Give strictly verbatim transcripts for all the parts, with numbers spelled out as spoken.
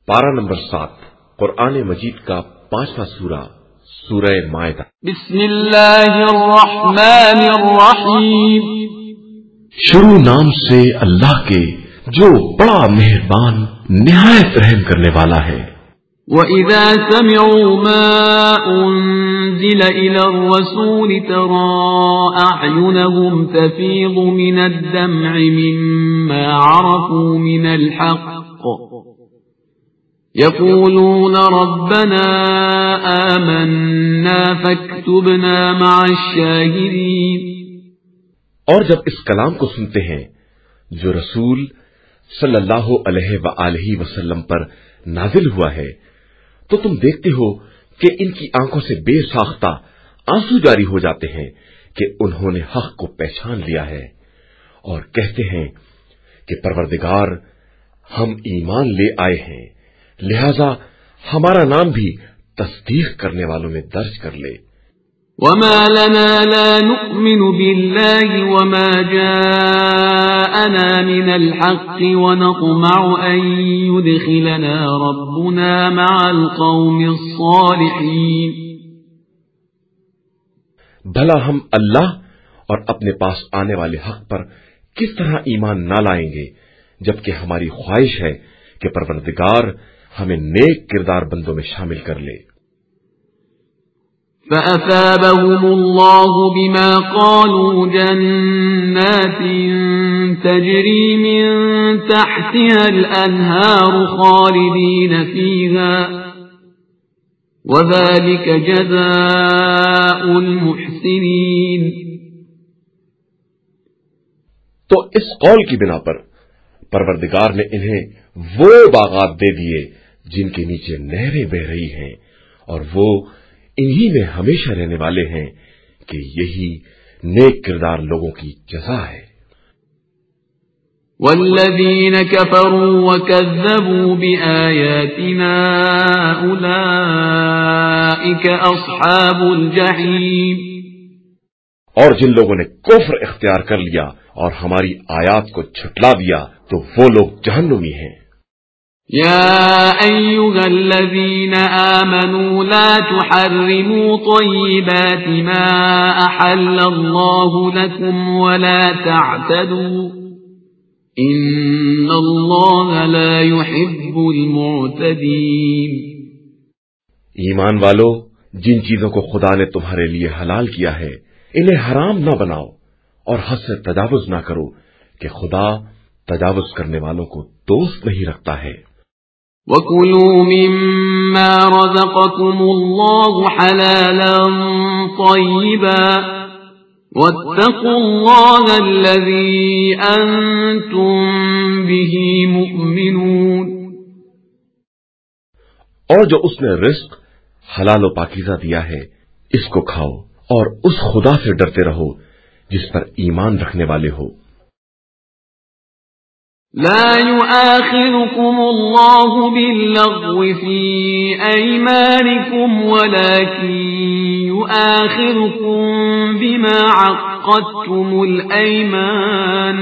پارہ نمبر سات، قرآن مجید کا پانچواں سورہ، سورہ مائدہ۔ بسم اللہ الرحمن الرحیم، شروع نام سے اللہ کے جو بڑا مہربان نہایت رحم کرنے والا ہے۔ وَإِذَا سَمِعُوا مَا أُنزِلَ إِلَى الرَّسُولِ تَرَىٰ أَعْيُنَهُمْ تَفِيضُ مِنَ الدَّمْعِ مِمَّا عَرَفُوا مِنَ الْحَقِّ يَقُولُونَ رَبَّنَا آمَنَّا فَاكْتُبْنَا مَعَ الشَّاهِدِينَ۔ اور جب اس کلام کو سنتے ہیں جو رسول صلی اللہ علیہ وآلہ وسلم پر نازل ہوا ہے، تو تم دیکھتے ہو کہ ان کی آنکھوں سے بے ساختہ آنسو جاری ہو جاتے ہیں کہ انہوں نے حق کو پہچان لیا ہے، اور کہتے ہیں کہ پروردگار، ہم ایمان لے آئے ہیں، لہذا ہمارا نام بھی تصدیق کرنے والوں میں درج کر لے۔ وَمَا لَنَا لَا نُؤْمِنُ بِاللَّهِ وَمَا جَاءَنَا مِنَ الْحَقِّ وَنَطْمَعُ أَن يُدْخِلَنَا رَبُّنَا مَعَ الْقَوْمِ الصَّالِحِينَ۔ بھلا ہم اللہ اور اپنے پاس آنے والے حق پر کس طرح ایمان نہ لائیں گے، جبکہ ہماری خواہش ہے کہ پروردگار ہمیں نیک کردار بندوں میں شامل کر لے۔ فَأَثَابَهُمُ اللَّهُ بِمَا قَالُوا جَنَّاتٍ تَجْرِي مِن تَحْتِهَا الْأَنْهَارُ خَالِدِينَ فِيهَا وَذَلِكَ جَزَاءُ الْمُحْسِنِينَ۔ تو اس قول کی بنا پر پروردگار نے انہیں وہ باغات دے دیے جن کے نیچے نہریں بہ رہی ہیں، اور وہ انہی میں ہمیشہ رہنے والے ہیں کہ یہی نیک کردار لوگوں کی جزا ہے۔ والذین کفروا وکذبوا بآیاتنا اولئک اصحاب الجحیم۔ اور جن لوگوں نے کفر اختیار کر لیا اور ہماری آیات کو جھٹلا دیا تو وہ لوگ جہنمی ہیں۔ يا أيها الذين آمنوا لا تحرموا طيبات ما أحل الله لكم ولا تعتدوا إن الله لا يحب المعتدين۔ ایمان والو، جن چیزوں کو خدا نے تمہارے لیے حلال کیا ہے انہیں حرام نہ بناؤ، اور حد سے تجاوز نہ کرو کہ خدا تجاوز کرنے والوں کو دوست نہیں رکھتا ہے۔ وَكُلُوا مِمَّا رَزَقَكُمُ اللَّهُ حَلَالًا طَيِّبًا وَاتَّقُوا اللَّهَ الَّذِي أَنتُم بِهِ مُؤْمِنُونَ۔ اور جو اس نے رزق حلال و پاکیزہ دیا ہے اس کو کھاؤ، اور اس خدا سے ڈرتے رہو جس پر ایمان رکھنے والے ہو۔ لا يؤاخذكم الله باللغو في أيمانكم ولكن يؤاخذكم بما عقدتم الأيمان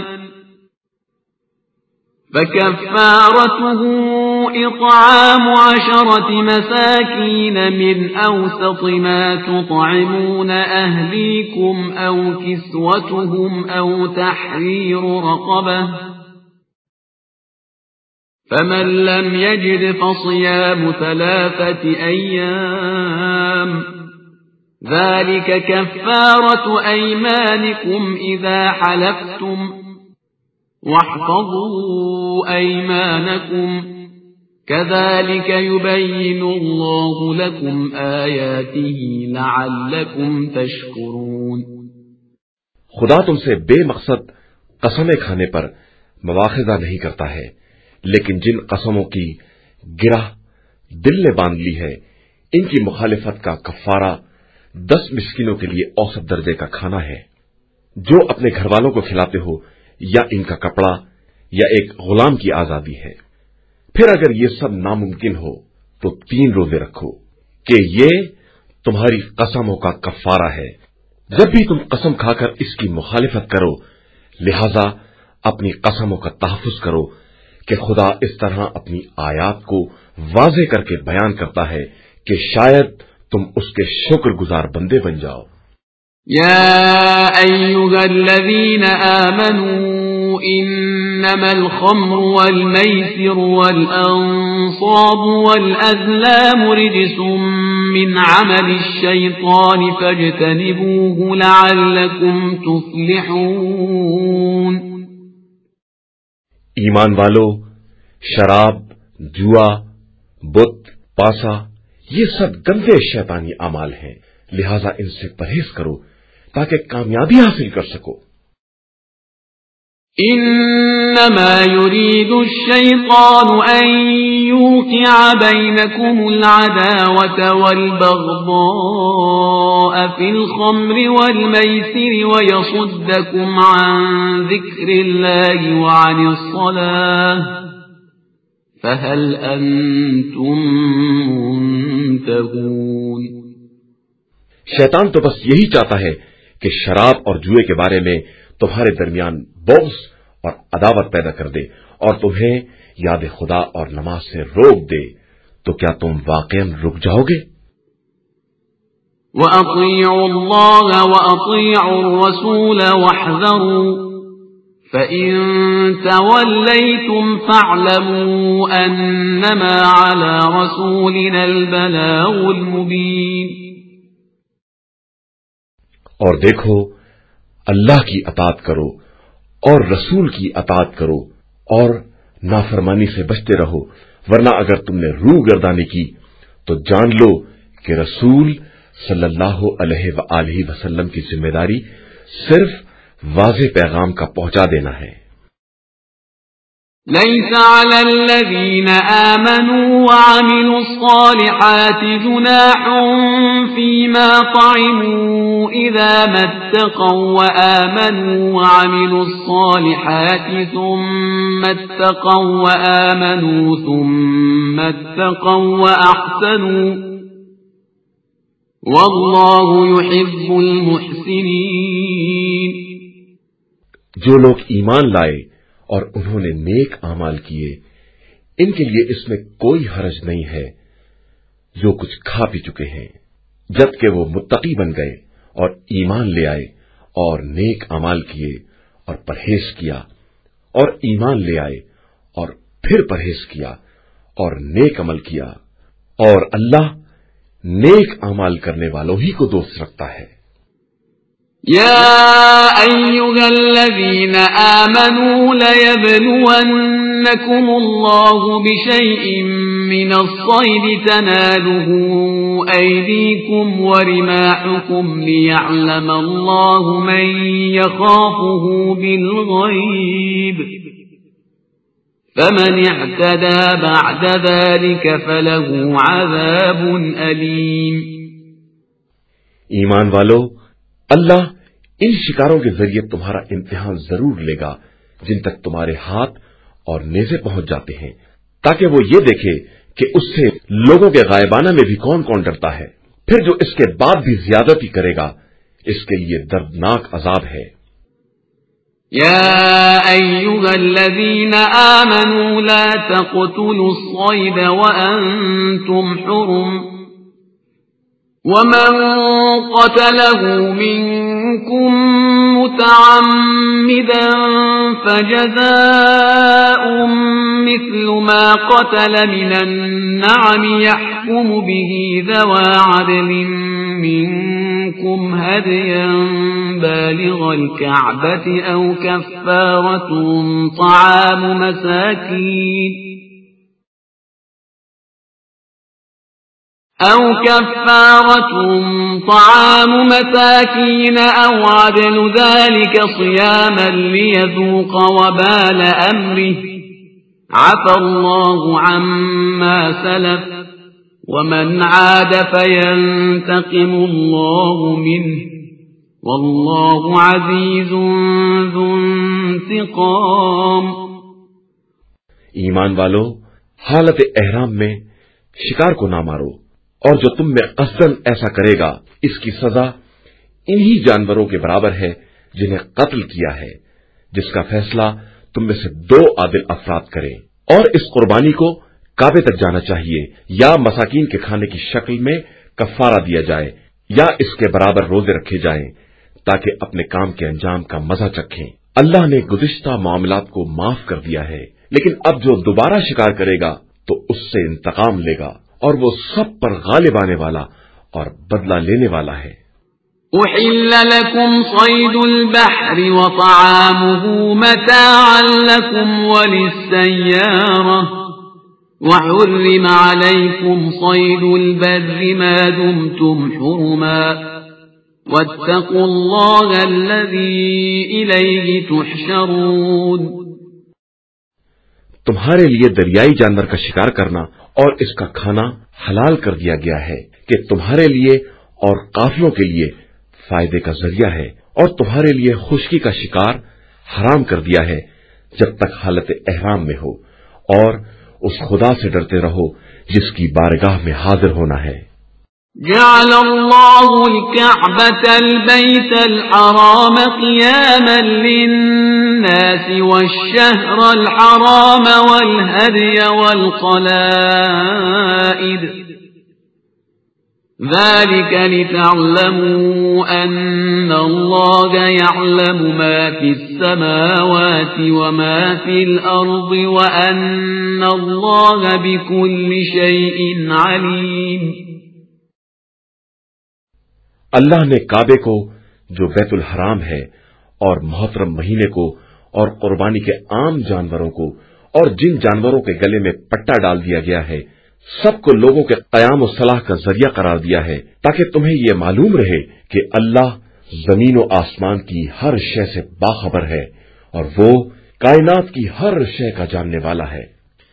فكفارته إطعام عشرة مساكين من أوسط ما تطعمون أهليكم أو كسوتهم أو تحرير رقبة فمن لم يجد فصيام ثلاثة أيام ذلك كفارة أيمانكم إذا حلفتم واحفظوا أيمانكم كذلك يبين الله لكم آياته لعلكم تشكرون۔ خدا تم سے بے مقصد قسمیں کھانے پر مواخذہ نہیں کرتا ہے، لیکن جن قسموں کی گرہ دل نے باندھ لی ہے ان کی مخالفت کا کفارہ دس مسکینوں کے لیے اوسط درجے کا کھانا ہے جو اپنے گھر والوں کو کھلاتے ہو، یا ان کا کپڑا یا ایک غلام کی آزادی ہے۔ پھر اگر یہ سب ناممکن ہو تو تین روزے رکھو کہ یہ تمہاری قسموں کا کفارہ ہے۔ جب بھی تم قسم کھا کر اس کی مخالفت کرو، لہذا اپنی قسموں کا تحفظ کرو کہ خدا اس طرح اپنی آیات کو واضح کر کے بیان کرتا ہے کہ شاید تم اس کے شکر گزار بندے بن جاؤ۔ يا أيها الذين آمنوا إنما الخمر والميسر والأنصاب والأزلام رجس من عمل الشيطان فاجتنبوه لعلكم تفلحون۔ ایمان والو، شراب، جوا، بت، پاسا، یہ سب گندے شیطانی اعمال ہیں، لہذا ان سے پرہیز کرو تاکہ کامیابی حاصل کر سکو۔ انما يريد الشيطان ان يوقع بينكم العداوة والبغضاء في الخمر والميسر ويصدكم عن ذكر الله وعن الصلاة فهل انتم منتهون۔ شیطان تو بس یہی چاہتا ہے کہ شراب اور جوئے کے بارے میں تمہارے درمیان بغض اور عداوت پیدا کر دے اور تمہیں یاد خدا اور نماز سے روک دے، تو کیا تم واقعاً رک جاؤ گے؟ وَأَطِيعُوا اللَّهَ وَأَطِيعُوا الرَّسُولَ وَاحْذَرُوا فَإِن تَوَلَّيْتُمْ فَاعْلَمُوا أَنَّمَا عَلَى رَسُولِنَا الْبَلَاغُ الْمُبِينُ۔ اور دیکھو، اللہ کی اطاعت کرو اور رسول کی اطاعت کرو اور نافرمانی سے بچتے رہو، ورنہ اگر تم نے روح گردانی کی تو جان لو کہ رسول صلی اللہ علیہ وآلہ وسلم کی ذمہ داری صرف واضح پیغام کا پہنچا دینا ہے۔ ليس على الذين آمنوا وعملوا الصالحات جناح فيما طعموا إذا ما اتقوا وآمنوا وعملوا الصالحات ثم اتقوا وآمنوا ثم اتقوا وأحسنوا والله يحب المحسنين۔ جو لوگ ایمان لائے اور انہوں نے نیک اعمال کیے، ان کے لیے اس میں کوئی حرج نہیں ہے جو کچھ کھا پی چکے ہیں، جبکہ وہ متقی بن گئے اور ایمان لے آئے اور نیک اعمال کیے اور پرہیز کیا، اور ایمان لے آئے اور پھر پرہیز کیا اور نیک عمل کیا، اور اللہ نیک اعمال کرنے والوں ہی کو دوست رکھتا ہے۔ يا أيها الذين آمنوا ليبلونكم الله بشيء من الصيد تناله أيديكم ورماحكم ليعلم الله من يخافه بالغيب فمن اعتدى بعد ذلك فله عذاب أليم۔ ایمان والو، اللہ ان شکاروں کے ذریعے تمہارا امتحان ضرور لے گا جن تک تمہارے ہاتھ اور نیزے پہنچ جاتے ہیں، تاکہ وہ یہ دیکھے کہ اس سے لوگوں کے غائبانہ میں بھی کون کون ڈرتا ہے، پھر جو اس کے بعد بھی زیادتی کرے گا اس کے لیے دردناک عذاب ہے۔ يا أيها الذين آمنوا لا تقتلوا الصيد وأنتم حرم ومن قتله منكم متعمدا فجزاء مثل ما قتل من النعم يحكم به ذوى عدل منكم هديا بالغ الكعبة أو كفارة طعام مساكين أو كفارة طعام مساكين أو عدل ذلك صياما ليذوق وبال أمره عفى الله عما سلف ومن عاد فينتقم الله منه والله عزيز ذو انتقام۔ ایمان والو، حالت احرام میں شکار کو نہ مارو، اور جو تم میں قصدن ایسا کرے گا اس کی سزا انہی جانوروں کے برابر ہے جنہیں قتل کیا ہے، جس کا فیصلہ تم میں سے دو عادل افراد کریں، اور اس قربانی کو کعبے تک جانا چاہیے یا مساکین کے کھانے کی شکل میں کفارہ دیا جائے یا اس کے برابر روزے رکھے جائیں تاکہ اپنے کام کے انجام کا مزہ چکھیں۔ اللہ نے گزشتہ معاملات کو معاف کر دیا ہے، لیکن اب جو دوبارہ شکار کرے گا تو اس سے انتقام لے گا، اور وہ سب پر غالب آنے والا اور بدلہ لینے والا ہے۔ أحل لكم صيد البحر وطعامه متاعا لكم وللسيارة وحرم عليكم صيد البر ما دمتم حرما واتقوا الله الذي إليه تحشرون۔ تمہارے لیے دریائی جانور کا شکار کرنا اور اس کا کھانا حلال کر دیا گیا ہے کہ تمہارے لیے اور قافلوں کے لیے فائدے کا ذریعہ ہے، اور تمہارے لیے خشکی کا شکار حرام کر دیا ہے جب تک حالت احرام میں ہو، اور اس خدا سے ڈرتے رہو جس کی بارگاہ میں حاضر ہونا ہے۔ جعل الله الكعبة البيت الحرام قياما للناس والشهر الحرام والهدي والقلائد ذلك لتعلموا أن الله يعلم ما في السماوات وما في الأرض وأن الله بكل شيء عليم۔ اللہ نے کعبے کو جو بیت الحرام ہے اور محترم مہینے کو اور قربانی کے عام جانوروں کو اور جن جانوروں کے گلے میں پٹا ڈال دیا گیا ہے سب کو لوگوں کے قیام و صلاح کا ذریعہ قرار دیا ہے تاکہ تمہیں یہ معلوم رہے کہ اللہ زمین و آسمان کی ہر شے سے باخبر ہے اور وہ کائنات کی ہر شے کا جاننے والا ہے۔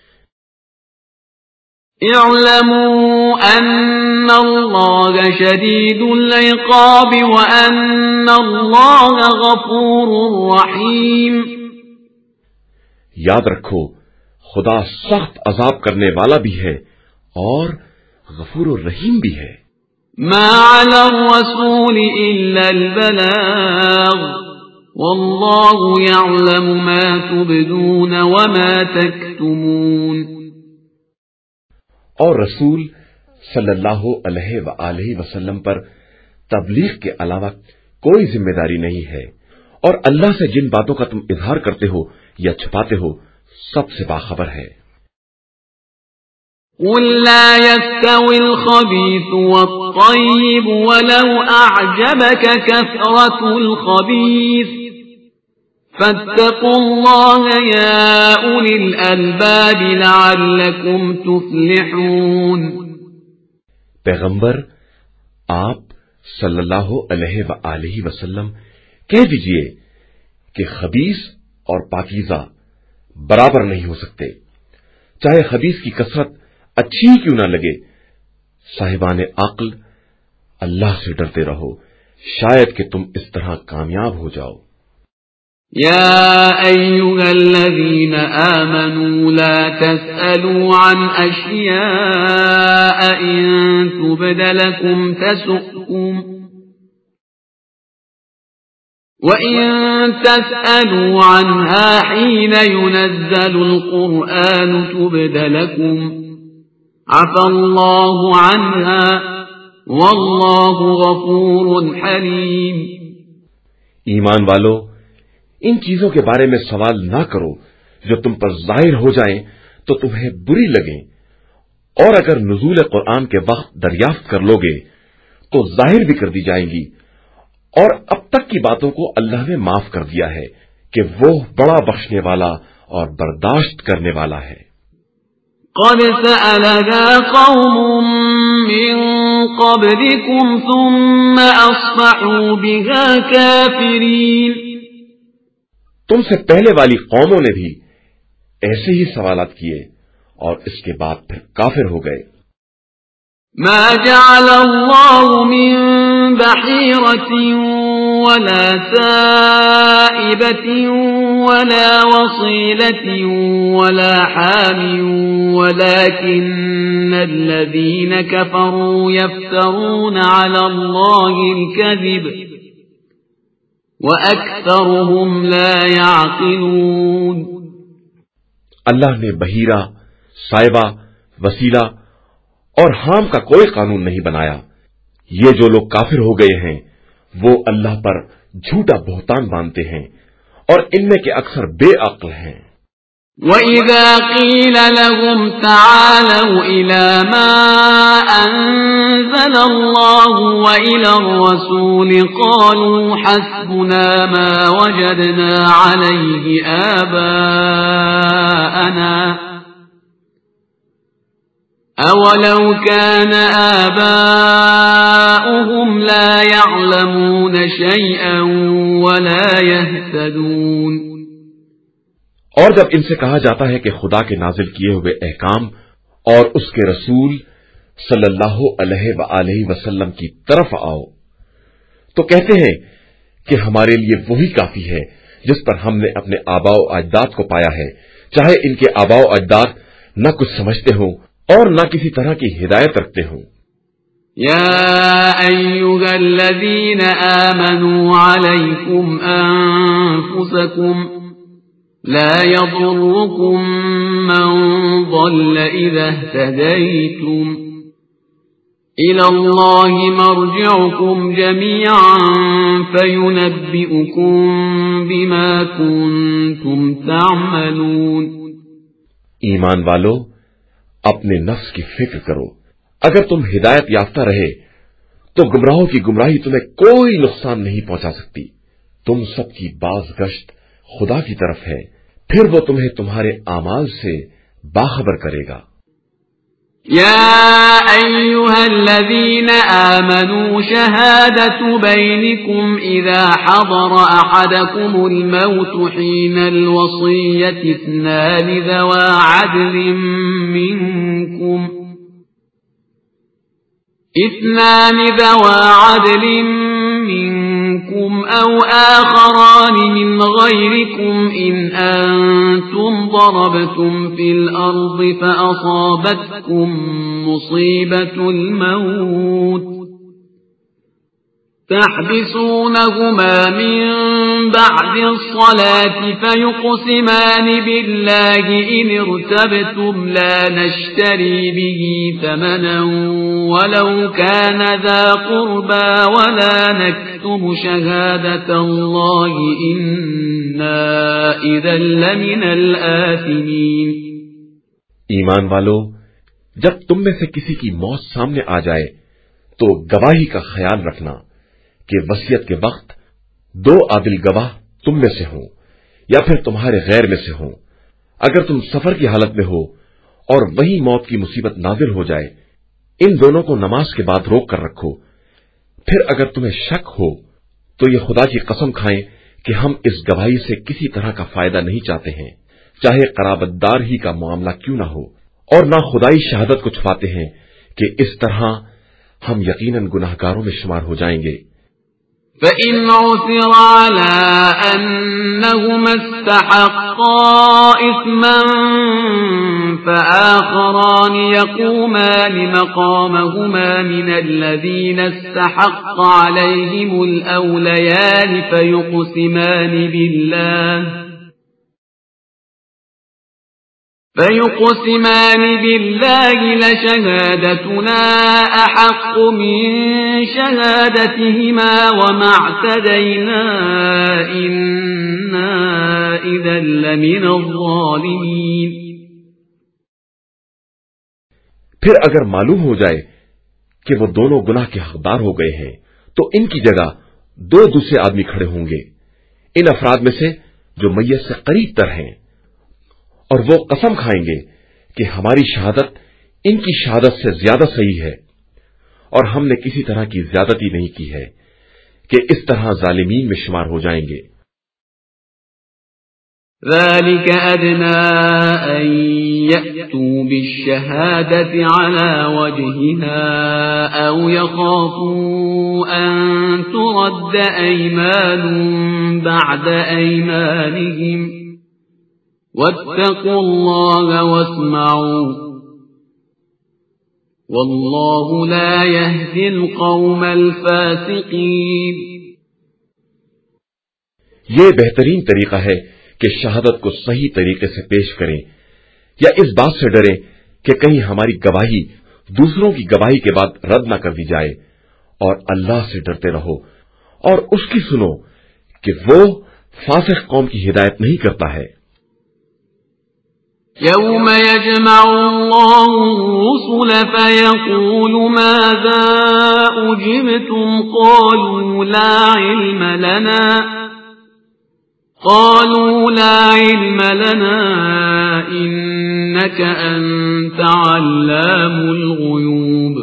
اعلموا ان اللہ شدید العقاب وان اللہ غفور رحیم۔ یاد رکھو خدا سخت عذاب کرنے والا بھی ہے اور غفور الرحیم بھی ہے۔ ما علی الرسول الا البلاغ واللہ یعلم ما تبدون وما تکتمون۔ اور رسول صلی اللہ علیہ وآلہ وسلم پر تبلیغ کے علاوہ کوئی ذمہ داری نہیں ہے، اور اللہ سے جن باتوں کا تم اظہار کرتے ہو یا چھپاتے ہو سب سے باخبر ہے۔ قل لا يستوي الخبيث والطيب ولو أعجبك كثرة الخبيث فاتقوا الله يا أولي الألباب لعلكم تفلحون۔ پیغمبر آپ صلی اللہ علیہ وآلہ وسلم کہہ دیجئے کہ خبیث اور پاکیزہ برابر نہیں ہو سکتے، چاہے خبیث کی کثرت اچھی ہی کیوں نہ لگے۔ صاحبان عقل اللہ سے ڈرتے رہو، شاید کہ تم اس طرح کامیاب ہو جاؤ۔ يا أيها الذين آمنوا لا تسألوا عن أشياء إن تبد لكم تسؤكم وَإِن تَسْأَلُوا عَنْهَا حِينَ يُنَزَّلُ الْقُرْآنُ تُبْدَ لَكُمْ عَفَا اللَّهُ عَنْهَا وَاللَّهُ غَفُورٌ حَلِيمٌ۔ ایمان والو، ان چیزوں کے بارے میں سوال نہ کرو جو تم پر ظاہر ہو جائیں تو تمہیں بری لگیں، اور اگر نزول قرآن کے وقت دریافت کر لوگے تو ظاہر بھی کر دی جائیں گی، اور اب تک کی باتوں کو اللہ نے معاف کر دیا ہے کہ وہ بڑا بخشنے والا اور برداشت کرنے والا ہے۔ قد سألها قوم من قبلكم ثم أصبحوا بها كافرين۔ تم سے پہلے والی قوموں نے بھی ایسے ہی سوالات کیے اور اس کے بعد پھر کافر ہو گئے۔ ما جعل الله من بحيرة ولا سائبة ولا وصيلة ولا حام ولكن الذين كفروا يفترون على الله الكذب وأكثرهم لا يعقلون۔ अल्लाह ने बहीरा, साइबा, वसीला और हाम का कोई कानून नहीं बनाया। ये जो लोग काफिर हो गए हैं वो अल्लाह पर झूठा बोहतान बांधते हैं और इनमें के अक्सर बेअक्ल हैं। وَإِذَا قِيلَ لَهُمْ تَعَالَوْا إِلَى مَا أَنزَلَ اللَّهُ وَإِلَى الرَّسُولِ قَالُوا حَسْبُنَا مَا وَجَدْنَا عَلَيْهِ آبَاءَنَا أَوَلَوْ كَانَ آبَاؤُهُمْ لَا يَعْلَمُونَ شَيْئًا وَلَا يَهْتَدُونَ۔ اور جب ان سے کہا جاتا ہے کہ خدا کے نازل کیے ہوئے احکام اور اس کے رسول صلی اللہ علیہ وآلہ وسلم کی طرف آؤ تو کہتے ہیں کہ ہمارے لیے وہی کافی ہے جس پر ہم نے اپنے آباء و اجداد کو پایا ہے، چاہے ان کے آباء و اجداد نہ کچھ سمجھتے ہوں اور نہ کسی طرح کی ہدایت رکھتے ہوں۔ یا ایھا الذین آمنوا علیکم انفسکم لا يضركم من ضل إذا اهتديتم إلى الله مرجعكم جميعا فينبئكم بما كنتم تعملون۔ ایمان والو، اپنے نفس کی فکر کرو، اگر تم ہدایت یافتہ رہے تو گمراہوں کی گمراہی تمہیں کوئی نقصان نہیں پہنچا سکتی۔ تم سب کی باز گشت خدا کی طرف ہے، پھر وہ تمہیں تمہارے اعمال سے باخبر کرے گا۔ یا ایھا الذین آمنوا شہادۃ بینکم اذا حضر احدکم الموت حین الوصیۃ اثنان ذوا عدل منکم اثنان ذوا عدل منكم أو آخران من غيركم إن أنتم ضربتم في الأرض فأصابتكم مصيبة الموت تحبسونهما من بعد الصلاة فيقسمان بالله إن ارتبتم لا نشتري به ثمنا ولو كان ذا قربى ولا نكتم شهادة الله إنا إذا لمن الآثمين۔ ایمان والو، جب تم میں سے کسی کی موت سامنے آ جائے تو گواہی کا خیال رکھنا کہ وصیت کے وقت دو عادل گواہ تم میں سے ہوں یا پھر تمہارے غیر میں سے ہوں۔ اگر تم سفر کی حالت میں ہو اور وہی موت کی مصیبت نازل ہو جائے، ان دونوں کو نماز کے بعد روک کر رکھو۔ پھر اگر تمہیں شک ہو تو یہ خدا کی قسم کھائیں کہ ہم اس گواہی سے کسی طرح کا فائدہ نہیں چاہتے ہیں، چاہے قرابت دار ہی کا معاملہ کیوں نہ ہو، اور نہ خدائی شہادت کو چھپاتے ہیں کہ اس طرح ہم یقیناً گناہگاروں میں شمار ہو جائیں گے۔ فَإِنْ عُثِرَ عَلَىٰ أَنَّهُمَا اسْتَحَقَّا إِثْمًا فَآخَرَانِ يَقُومَانِ مَقَامَهُمَا مِنَ الَّذِينَ اسْتَحَقَّ عَلَيْهِمُ الْأَوْلَيَانِ فَيُقْسِمَانِ بِاللَّهِ فَيُقْسِمَانِ بِاللَّهِ لَشَهَادَتُنَا أَحَقُّ مِنْ شَهَادَتِهِمَا وَمَا اعْتَدَيْنَا إِنَّا إِذًا لَمِنَ الظَّالِمِينَ۔ پھر اگر معلوم ہو جائے کہ وہ دونوں گناہ کے حقدار ہو گئے ہیں تو ان کی جگہ دو دوسرے آدمی کھڑے ہوں گے، ان افراد میں سے جو میت سے قریب تر ہیں، اور وہ قسم کھائیں گے کہ ہماری شہادت ان کی شہادت سے زیادہ صحیح ہے اور ہم نے کسی طرح کی زیادتی نہیں کی ہے، کہ اس طرح ظالمین میں شمار ہو جائیں گے۔ ذَلِكَ أَدْنَىٰ أَن يَأْتُوا بِالشَّهَادَةِ عَلَىٰ وَجْهِهَا أَوْ يَخَافُوا أَن تُرَدَّ أَيْمَانٌ بَعْدَ أَيْمَانِهِمْ وَاتَّقُوا اللَّهَ وَاسْمَعُوا وَاللَّهُ لَا يَهْدِي الْقَوْمَ الْفَاسِقِينَ۔ یہ بہترین طریقہ ہے کہ شہادت کو صحیح طریقے سے پیش کریں یا اس بات سے ڈریں کہ کہیں ہماری گواہی دوسروں کی گواہی کے بعد رد نہ کر دی جائے، اور اللہ سے ڈرتے رہو اور اس کی سنو کہ وہ فاسق قوم کی ہدایت نہیں کرتا ہے۔ يوم يجمع الله الرسل فيقول ماذا أجبتم قالوا لا علم لنا قالوا لا علم لنا إنك أنت علام الغيوب۔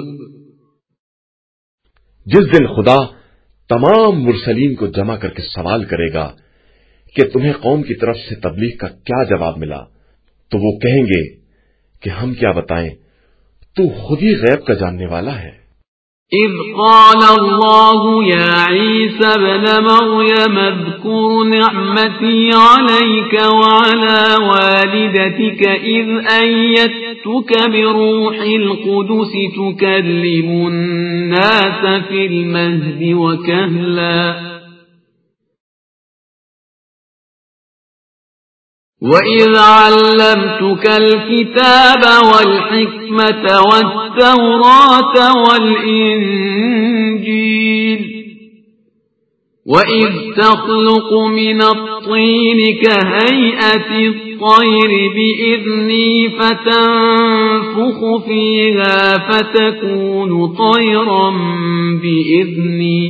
جس دن خدا تمام مرسلین کو جمع کر کے سوال کرے گا کہ تمہیں قوم کی طرف سے تبلیغ کا کیا جواب ملا، تو وہ کہیں گے کہ ہم کیا بتائیں، تو خود ہی غیب کا جاننے والا ہے۔ اذ قال الله يا عيسى ابن مريم اذكر نعمتي عليك وعلى والدتك إذ أيدتك بروح القدس تكلم الناس في المهد وكهلا وَإِذْ عَلَّمْتُكَ الْكِتَابَ وَالْحِكْمَةَ وَالتَّوْرَاةَ وَالْإِنْجِيلَ وَإِذْ تَخْلُقُ مِنَ الطِّينِ كَهَيْئَةِ الطَّيْرِ بِإِذْنِي فَتَنفُخُ فِيهَا فَتَكُونُ طَيْرًا بِإِذْنِي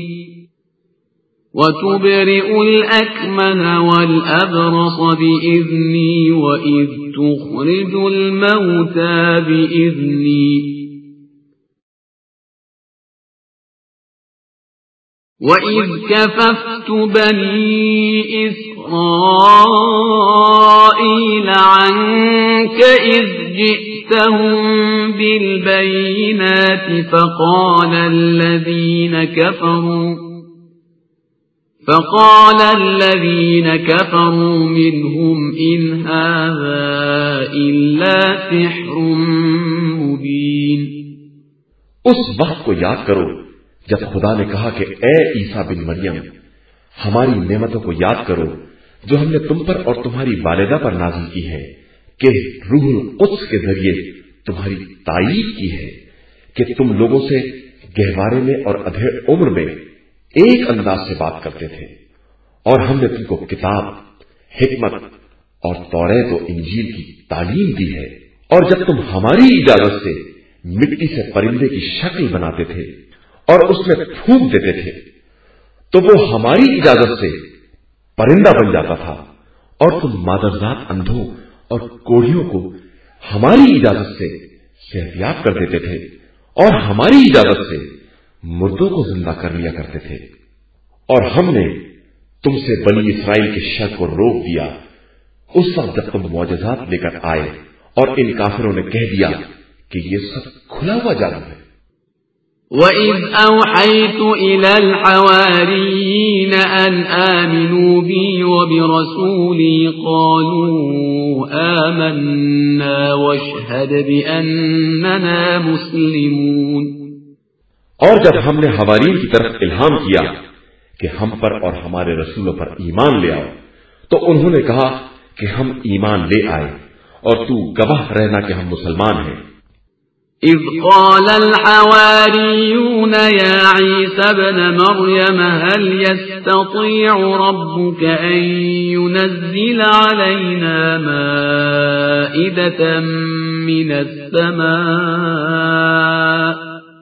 وَتُبْرِئُ الْأَكْمَهَ وَالْأَبْرَصَ بِإِذْنِي وَإِذْ تُخْرِجُ الْمَوْتَى بِإِذْنِي وَإِذْ كَفَفْتُ بَنِي إِسْرَائِيلَ عَنكَ إِذْ جِئْتَهُم بِالْبَيِّنَاتِ فَقَالَ الَّذِينَ كَفَرُوا فقال الذين كفروا منهم إن هذا إلا سحر مبين۔ اس وقت کو یاد کرو جب خدا نے کہا کہ اے عیسیٰ بن مریم، ہماری نعمتوں کو یاد کرو جو ہم نے تم پر اور تمہاری والدہ پر نازل کی ہے، کہ روح القدس کے ذریعے تمہاری تائید کی ہے کہ تم لوگوں سے گہوارے میں اور ادھیڑ عمر میں ایک انداز سے بات کرتے تھے، اور ہم نے تم کو کتاب، حکمت اور توریت و انجیل کی تعلیم دی ہے، اور جب تم ہماری اجازت سے مٹی سے پرندے کی شکل بناتے تھے اور اس میں پھونک دیتے تھے تو وہ ہماری اجازت سے پرندہ بن جاتا تھا، اور تم مادرزاد اندھوں اور کوڑھیوں کو ہماری اجازت سے صحتیاب کر دیتے تھے، اور ہماری اجازت سے مردوں کو زندہ کر لیا کرتے تھے، اور ہم نے تم سے بنی اسرائیل کے شر کو روک دیا اس وقت جب تم معجزات لے کر آئے، اور ان کافروں نے کہہ دیا کہ یہ سب کھلا ہوا جادو ہے۔ وَإِذْ أَوْحَيْتُ إِلَى الْحَوَارِيِّينَ أَنْ آمِنُوا بِي وَبِرَسُولِي قَالُوا آمَنَّا وَاشْهَدْ بِأَنَّنَا مُسْلِمُونَ۔ اور جب ہم نے حوارین کی طرف الہام کیا کہ ہم پر اور ہمارے رسولوں پر ایمان لے آؤ، تو انہوں نے کہا کہ ہم ایمان لے آئے، اور تو گواہ رہنا کہ ہم مسلمان ہیں۔ اذ قال الحواریون یا عیسی ابن مریم هل يستطيع ربك ان ينزل علينا مائدة من السماء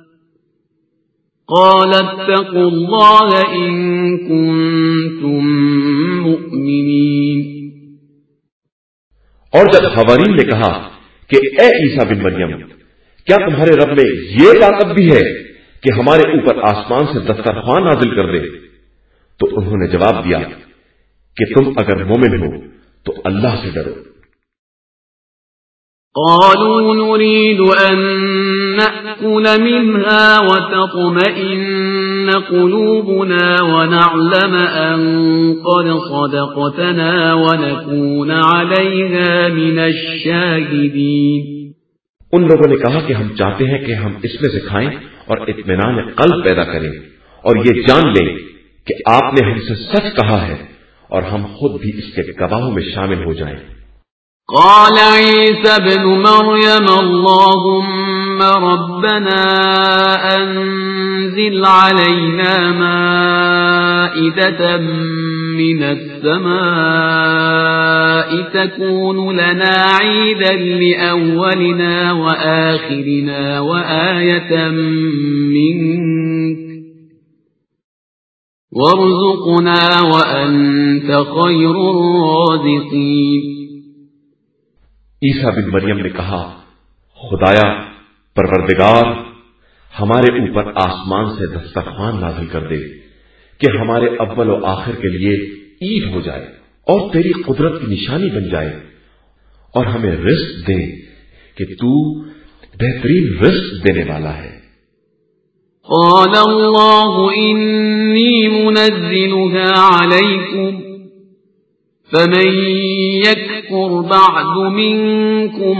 قال اتقوا الله إن كنتم مؤمنين۔ اور جب حوارین نے کہا کہ اے عیسیٰ بن مریم، کیا تمہارے رب میں یہ طاقت بھی ہے کہ ہمارے اوپر آسمان سے دسترخوان نازل کر دے، تو انہوں نے جواب دیا کہ تم اگر مومن ہو تو اللہ سے ڈرو۔ قالوا نريد أن نأكل منها وتطمئن قلوبنا ونعلم أن قد صدقتنا ونكون عليها من الشاهدين۔ ان لوگوں نے کہا کہ ہم چاہتے ہیں کہ ہم اس میں سے کھائیں اور اطمینان قلب پیدا کریں، اور یہ جان لیں کہ آپ نے ہم سے سچ کہا ہے، اور ہم خود بھی اس کے گواہوں میں شامل ہو جائیں۔ قال عيسى ابن مريم اللهم ربنا أنزل علينا مائدة من السماء تكون لنا عيدا لأولنا وآخرنا وآية منك وارزقنا وأنت خير الرازقين۔ عیسیٰ بن مریم نے کہا، خدایا پروردگار، ہمارے اوپر آسمان سے دسترخوان نازل کر دے کہ ہمارے اول و آخر کے لیے عید ہو جائے اور تیری قدرت کی نشانی بن جائے، اور ہمیں رزق دے کہ تو بہترین رزق دینے والا ہے۔ قال اللہ انی منزلها علیکم فمن يكفر بعد منكم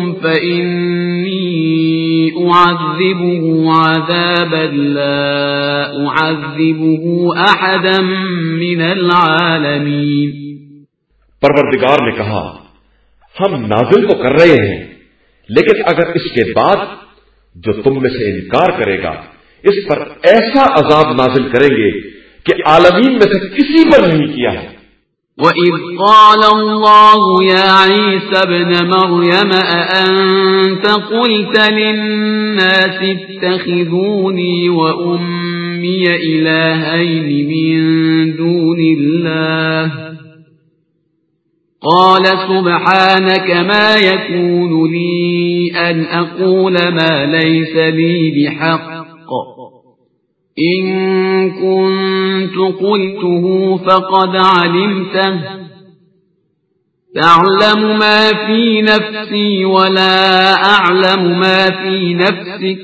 فإني أعذبه عذابا لا أعذبه أحدا من العالمين۔ پروردگار نے کہا، ہم نازل تو کر رہے ہیں، لیکن اگر اس کے بعد جو تم میں سے انکار کرے گا اس پر ایسا عذاب نازل کریں گے کہ عالمین میں سے کسی پر نہیں کیا ہے۔ وَإِذْ قَالَ اللَّهُ يَا عِيسَى ابْنَ مَرْيَمَ أَأَنْتَ قُلْتَ لِلنَّاسِ اتَّخِذُونِي وَأُمِّيَ إِلَٰهَيْنِ مِن دُونِ اللَّهِ قَالَ سُبْحَانَكَ مَا يَكُونُ لِي أَنْ أَقُولَ مَا لَيْسَ لِي بِحَقٍّ إن كنت قلته فقد علمته تعلم ما في نفسي ولا أعلم ما في نفسك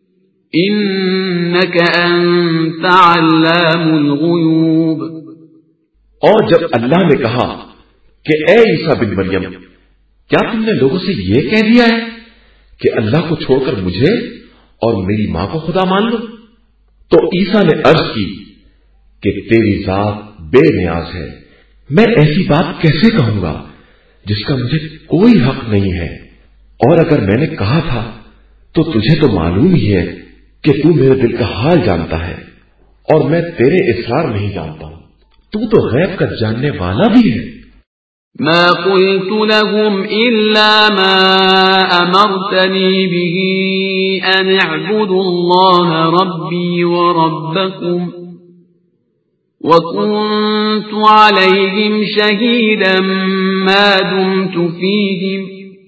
إنك أنت علام الغيوب۔ اور جب اللہ نے کہا کہ اے عیسیٰ بن مریم، کیا تم نے لوگوں سے یہ کہہ دیا ہے کہ اللہ کو چھوڑ کر مجھے اور میری ماں کو خدا مان لو؟ تو عیسیٰ نے عرض کی کہ تیری ذات بے نیاز ہے، میں ایسی بات کیسے کہوں گا جس کا مجھے کوئی حق نہیں ہے، اور اگر میں نے کہا تھا تو تجھے تو معلوم ہی ہے کہ تو میرے دل کا حال جانتا ہے، اور میں تیرے اسرار نہیں جانتا ہوں، تو تو غیب کا جاننے والا بھی ہے۔ ما قلت لهم إلا ما أمرتني به أن اعبدوا الله ربي وربكم وكنت عليهم شهيدا ما دمت فيهم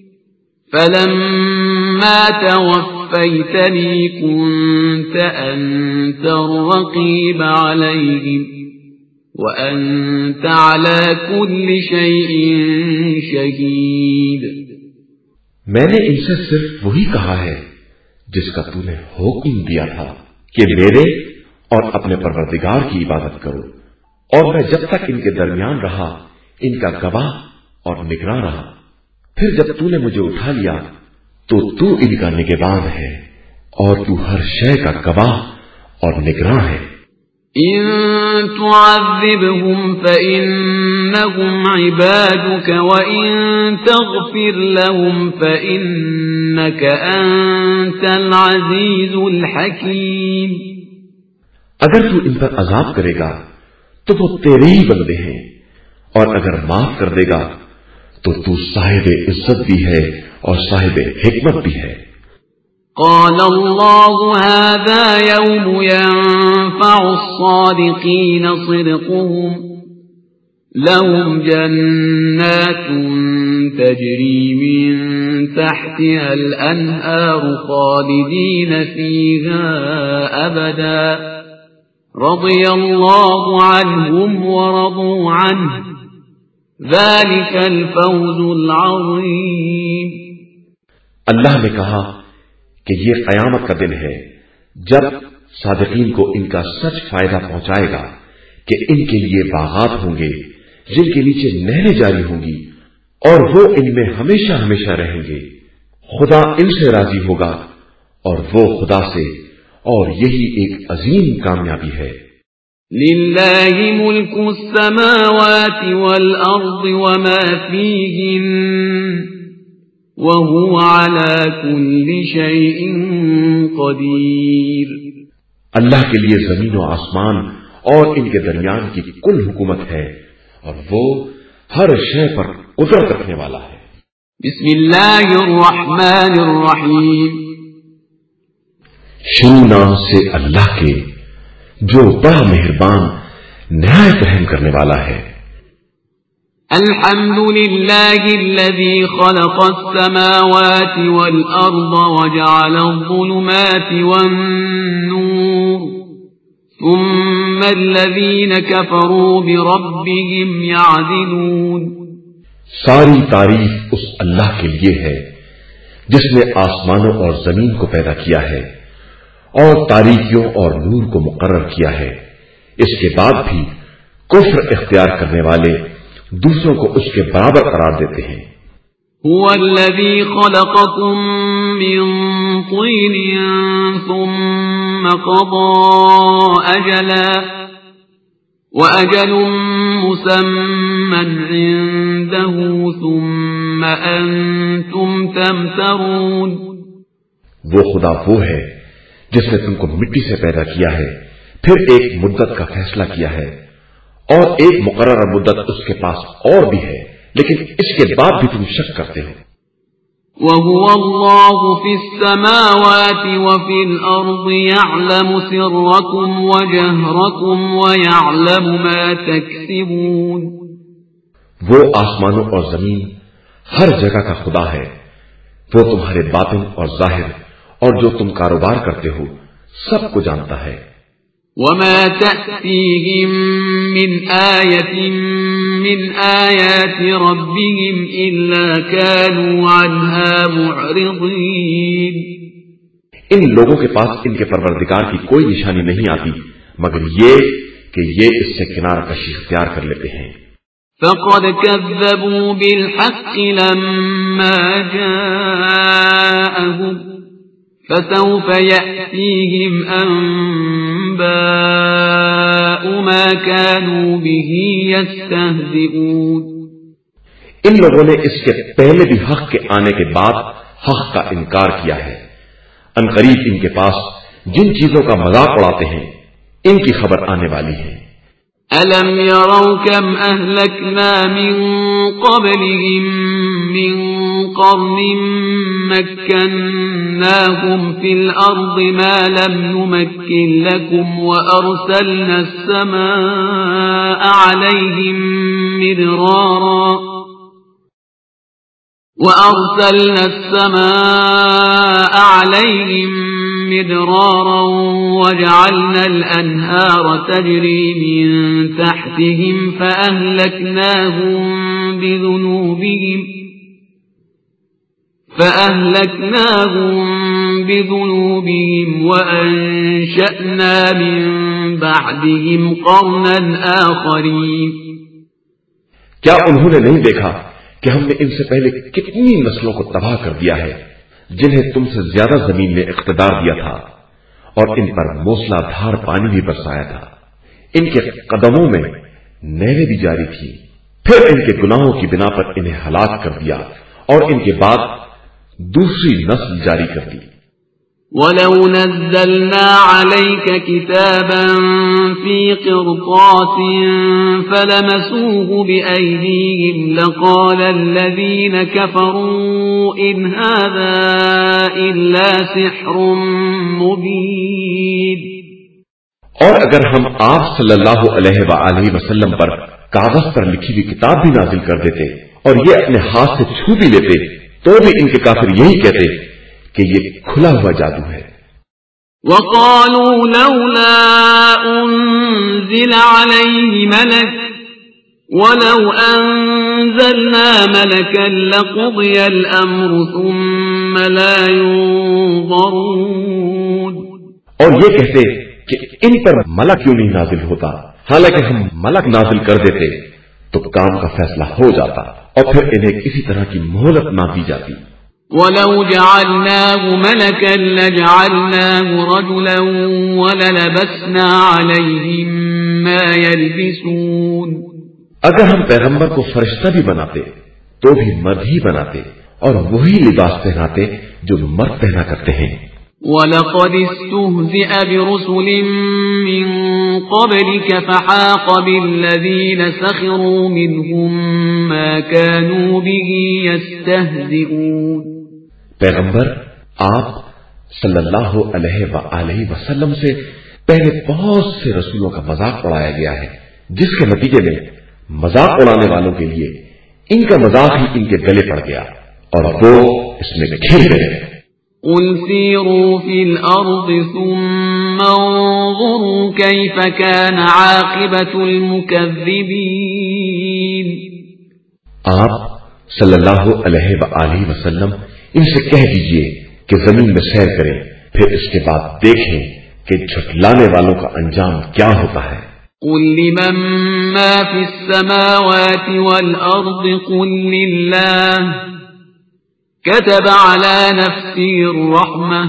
فلما توفيتني كنت أنت الرقيب عليهم وأنت على كل شيء شهيد۔ میں نے ان سے صرف وہی کہا ہے جس کا تو نے حکم دیا تھا کہ میرے اور اپنے پروردگار کی عبادت کرو، اور میں جب تک ان کے درمیان رہا ان کا گواہ اور نگراں رہا، پھر جب تو نے مجھے اٹھا لیا تو تو ان کا نگہبان ہے اور تو ہر شے کا گواہ اور نگراں ہے۔ إن تعذبهم فإنهم عبادك وإن تغفر لهم فإنك أنت العزيز الحكيم۔ اگر تو ان پر عذاب کرے گا تو وہ تیرے ہی بندے ہیں، اور اگر معاف کر دے گا تو تو صاحب عزت بھی ہے اور صاحب حکمت بھی ہے۔ قال الله هذا يوم ينفع الصادقين صدقهم لهم جنات تجري من تحتها الأنهار خالدين فيها أبدا رضي الله عنهم ورضوا عنه ذلك الفوز العظيم۔ اللہ نے کہا کہ یہ قیامت کا دن ہے جب صادقین کو ان کا سچ فائدہ پہنچائے گا کہ ان کے لیے باغات ہوں گے جن کے نیچے نہریں جاری ہوں گی، اور وہ ان میں ہمیشہ ہمیشہ رہیں گے۔ خدا ان سے راضی ہوگا اور وہ خدا سے، اور یہی ایک عظیم کامیابی ہے۔ للہ ملک السماوات والارض وما فیہن وهو على كل شيء قدير. اللہ کے لیے زمین و آسمان اور ان کے درمیان کی کل حکومت ہے اور وہ ہر شے پر قدرت رکھنے والا ہے. بسم اللہ الرحمن الرحیم. شروع نام سے اللہ کے جو بڑا مہربان نہایت رحم کرنے والا ہے. الحمد لله الذي خلق السماوات والأرض وجعل الظلمات والنور ثم الذين كفروا بربهم يعدلون. ساری تعریف اس اللہ کے لیے ہے جس نے آسمانوں اور زمین کو پیدا کیا ہے اور تاریکیوں اور نور کو مقرر کیا ہے. اس کے بعد بھی کفر اختیار کرنے والے دوسروں کو اس کے برابر قرار دیتے ہیں. هو الذي خلقكم من طين ثم قضى أجلا وأجل مسمى عنده ثم أنتم تمترون. وہ خدا وہ ہے جس نے تم کو مٹی سے پیدا کیا ہے پھر ایک مدت کا فیصلہ کیا ہے اور ایک مقررہ مدت اس کے پاس اور بھی ہے لیکن اس کے بعد بھی تم شک کرتے ہو. وَهُوَ اللَّهُ فِي السَّمَاوَاتِ وَفِي الْأَرْضِ يَعْلَمُ سِرَّكُمْ وَجَهْرَكُمْ وَيَعْلَمُ مَا تَكْسِبُونَ. وہ آسمانوں اور زمین ہر جگہ کا خدا ہے. وہ تمہارے باطن اور ظاہر اور جو تم کاروبار کرتے ہو سب کو جانتا ہے. وَمَا تَأْتِيهِم مِّنْ آيَةٍ مِّنْ آيَاتِ رَبِّهِمْ إِلَّا كَانُوا عَنْهَا مُعْرِضِينَ. ان لوگوں کے پاس ان کے پروردگار کی کوئی نشانی نہیں آتی مگر یہ کہ یہ اس سے کنارہ کشی اختیار کر لیتے ہیں. فَقَدْ كَذَّبُوا بِالْحَقِّ لَمَّا جَاءَهُمْ فَسَوْفَ يَأْتِيهِمْ أَنبَاءُ مَا كَانُوا بِهِ يَسْتَهْزِئُونَ. ان لوگوں نے اس کے پہلے بھی حق کے آنے کے بعد حق کا انکار کیا ہے. ان قریب ان کے پاس جن چیزوں کا مذاق اڑاتے ہیں ان کی خبر آنے والی ہے. أَلَمْ يَرَوْا كَمْ أَهْلَكْنَا مِنْ قَبْلِهِمْ مِنْ قَرْنٍ مَكَّنَّاهُمْ فِي الْأَرْضِ مَا لَمْ نُمَكِّنْ لَكُمْ وَأَرْسَلْنَا السَّمَاءَ عَلَيْهِمْ مِدْرَارًا وَأَرْسَلْنَا السَّمَاءَ عَلَيْهِمْ مِدْرَارًا وَجَعَلْنَا الْأَنْهَارَ تَجْرِي مِنْ تَحْتِهِمْ فَأَهْلَكْنَاهُمْ بِذُنُوبِهِمْ فَأَهْلَكْنَاهُمْ بِذُنُوبِهِمْ وَأَنشَأْنَا مِنْ بَعْدِهِمْ قَرْنًا آخَرِينَ. کیا انہوں نے نہیں دیکھا کہ ہم نے ان سے پہلے کتنی نسلوں کو تباہ کر دیا ہے جنہیں تم سے زیادہ زمین نے اقتدار دیا تھا اور ان پر موسلا دھار پانی بھی برسایا تھا. ان کے قدموں میں نہریں بھی جاری تھی پھر ان کے گناہوں کی بنا پر انہیں ہلاک کر دیا اور ان کے بعد دوسری نسل جاری کر دی. وَلَوْ نَزَّلْنَا عَلَيْكَ كِتَابًا فِي قِرْطَاسٍ فَلَمَسُوهُ بِأَيْدِيهِمْ لَقَالَ الَّذِينَ كَفَرُوا إِنْ هَذَا إِلَّا سِحْرٌ مُبِينٌ. اور اگر ہم آپ صلی اللہ علیہ وآلہ وسلم پر کاغذ پر لکھی ہوئی کتاب بھی نازل کر دیتے اور یہ اپنے ہاتھ سے چھو بھی لیتے تو بھی ان کے کافر یہی کہتے کہ یہ کھلا ہوا جادو ہے. وَقَالُوا لَوْلَا أُنزِلَ عَلَيْهِ مَلَكٌ وَلَوْ أَنزَلْنَا مَلَكًا لَقُضِيَ الْأَمْرُ ثُمَّ لَا يُنظَرُونَ. اور یہ کہتے کہ ان پر ملک کیوں نہیں نازل ہوتا حالانکہ ہم ملک نازل کر دیتے تو کام کا فیصلہ ہو جاتا اور پھر انہیں کسی طرح کی مہلت نہ دی جاتی. وَلَوْ جَعَلْنَاهُ مَلَكًا لَجَعَلْنَاهُ رَجُلًا وَلَلَبَسْنَا عَلَيْهِمْ مَا يَلْبِسُونَ. اگر ہم پیغمبر کو فرشتہ بھی بناتے تو بھی مرد ہی بناتے اور وہی لباس پہناتے جو مرد پہنا کرتے ہیں۔ وَلَقَدِ اسْتُهْزِئَ بِرُسُلٍ مِّن قَبْلِكَ فَحَاقَ بِالَّذِينَ سَخِرُوا مِنْهُم مَّا كَانُوا بِهِ يَسْتَهْزِئُونَ۔ پیغمبر آپ صلی اللہ علیہ وآلہ وسلم سے پہلے بہت سے رسولوں کا مذاق اڑایا گیا ہے، جس کے نتیجے میں مذاق اڑانے والوں کے لیے ان کا مذاق ہی ان کے گلے پڑ گیا اور وہ اس میں کھل گئے۔ قُلْ سِيرُوا فِي الْأَرْضِ ثُمَّ انظُرُوا كَيْفَ كَانَ عَاقِبَةُ الْمُكَذِّبِينَ۔ آپ صلی اللہ علیہ وآلہ وسلم ان سے کہہ دیجئے کہ زمین میں سیر کریں، پھر اس کے بعد دیکھیں کہ جھٹلانے والوں کا انجام کیا ہوتا ہے۔ قُلْ لِمَن مَّا فِي السَّمَاوَاتِ وَالْأَرْضِ قُلْ لِلَّهِ كَتَبَ عَلَى نَفْسِهِ الرَّحْمَةَ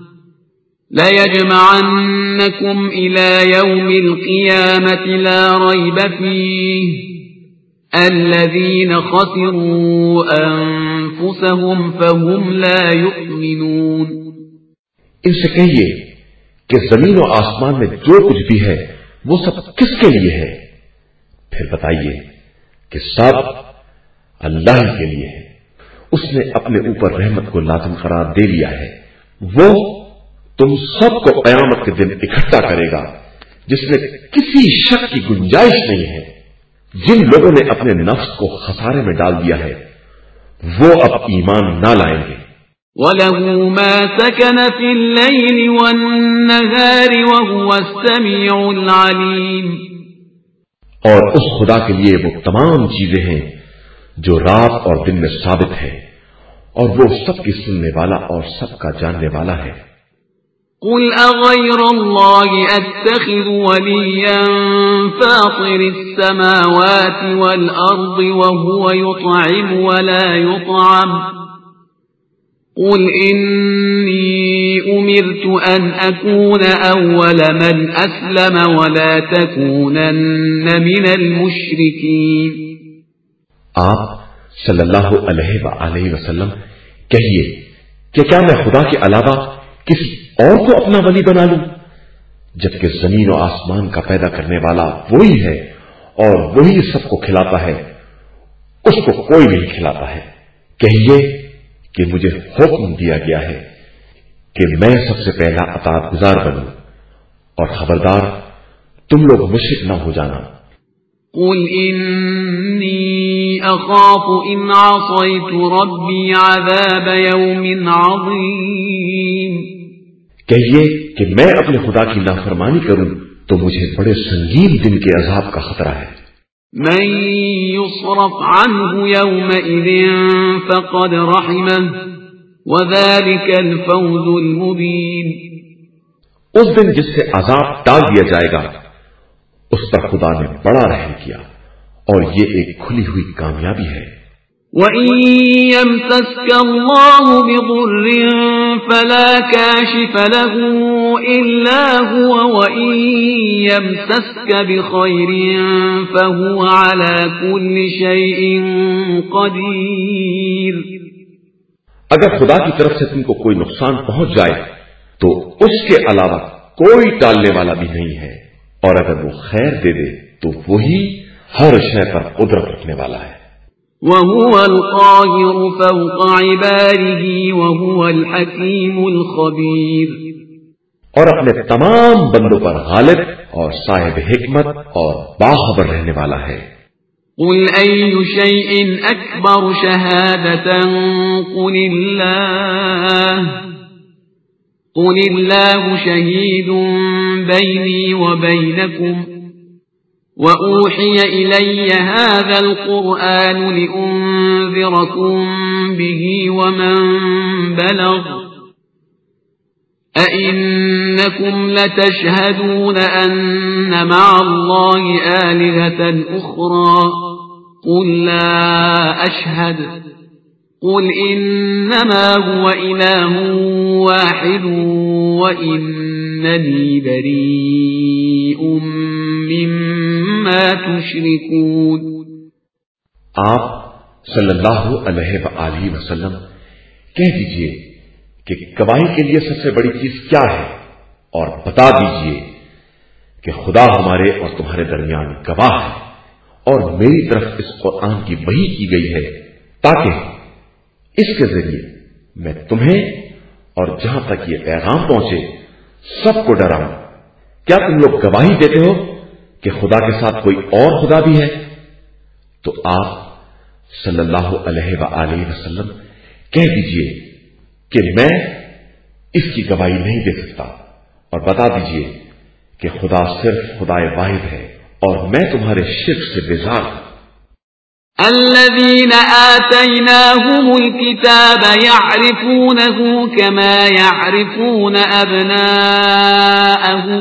لَيَجْمَعَنَّكُمْ إِلَى يَوْمِ الْقِيَامَةِ لَا رَيْبَ فِيهِ الَّذِينَ خَسِرُوا أَنفُسَهُمْ فَهُمْ لَا يُؤْمِنُونَ۔ ان سے کہیے کہ زمین و آسمان میں جو کچھ بھی ہے وہ سب کس کے لیے ہے؟ پھر بتائیے کہ سب اللہ کے لیے ہے۔ اس نے اپنے اوپر رحمت کو لازم قرار دے لیا ہے۔ وہ تم سب کو قیامت کے دن اکٹھا کرے گا جس میں کسی شک کی گنجائش نہیں ہے۔ جن لوگوں نے اپنے نفس کو خسارے میں ڈال دیا ہے وہ اب ایمان نہ لائیں گے۔ وَلَهُ مَا سَكَنَ فِي اللَّيْلِ وَالنَّهَارِ وَهُوَ السَّمِيعُ الْعَلِيمُ۔ اور اس خدا کے لیے وہ تمام چیزیں ہیں جو رات اور دن میں ثابت ہے، اور وہ سب کی سننے والا اور سب کا جاننے والا ہے۔ قُلْ أَغَيْرَ اللَّهِ أَتَّخِذُ وَلِيًّا فَاطِرِ السَّمَاوَاتِ وَالْأَرْضِ وَهُوَ يُطْعِمُ وَلَا يُطْعَمُ قُلْ إِنِّي أُمِرْتُ أَنْ أَكُونَ أَوَّلَ مَنْ أَسْلَمَ وَلَا تَكُونَنَّ مِنَ الْمُشْرِكِينَ۔ آپ صلی اللہ علیہ وآلہ وسلم کہیے کہ کیا میں خدا کے علاوہ کسی اور کو اپنا ولی بنا لوں، جبکہ زمین و آسمان کا پیدا کرنے والا وہی ہے اور وہی سب کو کھلاتا ہے، اس کو کوئی نہیں کھلاتا ہے۔ کہیے کہ مجھے حکم دیا گیا ہے کہ میں سب سے پہلا اطاعت گزار بنوں، اور خبردار تم لوگ مشرک نہ ہو جانا۔ قُلْ إِنِّي أَخَافُ إِنْ عَصَيْتُ رَبِّي عَذَابَ يَوْمٍ عَظِيمٍ۔ کہیے کہ میں اپنے خدا کی نافرمانی کروں تو مجھے بڑے سنگین دن کے عذاب کا خطرہ ہے۔ مَن يُصْرَفْ عَنْهُ يَوْمَئِذٍ فَقَدْ رَحِمَهُ وَذَلِكَ الْفَوْزُ الْمُبِينُ۔ اس دن جس سے عذاب ٹال دیا جائے گا اس پر خدا نے بڑا رحم کیا، اور یہ ایک کھلی ہوئی کامیابی ہے۔ وَإِن يَمْسَسْكَ اللَّهُ بِضُرٍّ فَلَا كَاشِفَ لَهُ إِلَّا هُوَ وَإِن يَمْسَسْكَ بِخَيْرٍ فَهُوَ عَلَى كُلِّ شَيْءٍ قَدِيرٌ۔ اگر خدا کی طرف سے تم کو کوئی نقصان پہنچ جائے تو اس کے علاوہ کوئی ٹالنے والا بھی نہیں ہے، اور اگر وہ خیر دے دے تو وہی ہر شے پر قدرت رکھنے والا ہے۔ وَهُوَ الْقَاهِرُ فَوْقَ عِبَادِهِ وَهُوَ الْحَكِيمُ الْخَبِيرُ۔ اور اپنے تمام بندوں پر غالب اور صاحب حکمت اور باخبر رہنے والا ہے۔ قُلْ أَيُّ شَيْءٍ أَكْبَرُ شَهَادَةً قُلِ اللَّهُ قُلِ اللَّهُ شَهِيدٌ بَيْنِي وَبَيْنَكُمْ وَأُوحِيَ إِلَيَّ هَذَا الْقُرْآنُ لِأُنذِرَكُم بِهِ وَمَن بَلَغَ أَئِنَّكُمْ لَتَشْهَدُونَ أَنَّ مَعَ اللَّهِ آلِهَةً أُخْرَى قُل لَّا أَشْهَدُ قُلْ إِنَّمَا هُوَ إِلَٰهٌ وَاحِدٌ وَإِنَّنِي بَرِيءٌ مِّمَّا تُشْرِكُونَ۔ آپ सल्लल्लाहु अलैहि वआलिहि वसल्लम, कह दीजिए कि गवाही के लिए सबसे बड़ी चीज क्या है, और बता दीजिए कि खुदा हमारे और तुम्हारे दरमियान गवाह है, और मेरी तरफ इस कुरान की वही की गई है ताकि इसके जरिए मैं तुम्हें और जहां तक ये पैगाम पहुंचे सबको डराऊं। क्या तुम लोग गवाही देते हो कि खुदा के साथ कोई और खुदा भी है? तो आप सल्लल्लाहु अलैहि वआलिहि वसल्लम कह दीजिए कि मैं इसकी गवाही नहीं दे सकता, और बता दीजिए कि खुदा सिर्फ खुदाए वाहिद है और मैं तुम्हारे शिर्क से बेजार हूं। الذين آتيناهم الكتاب يعرفونه كما يعرفون أبناءهم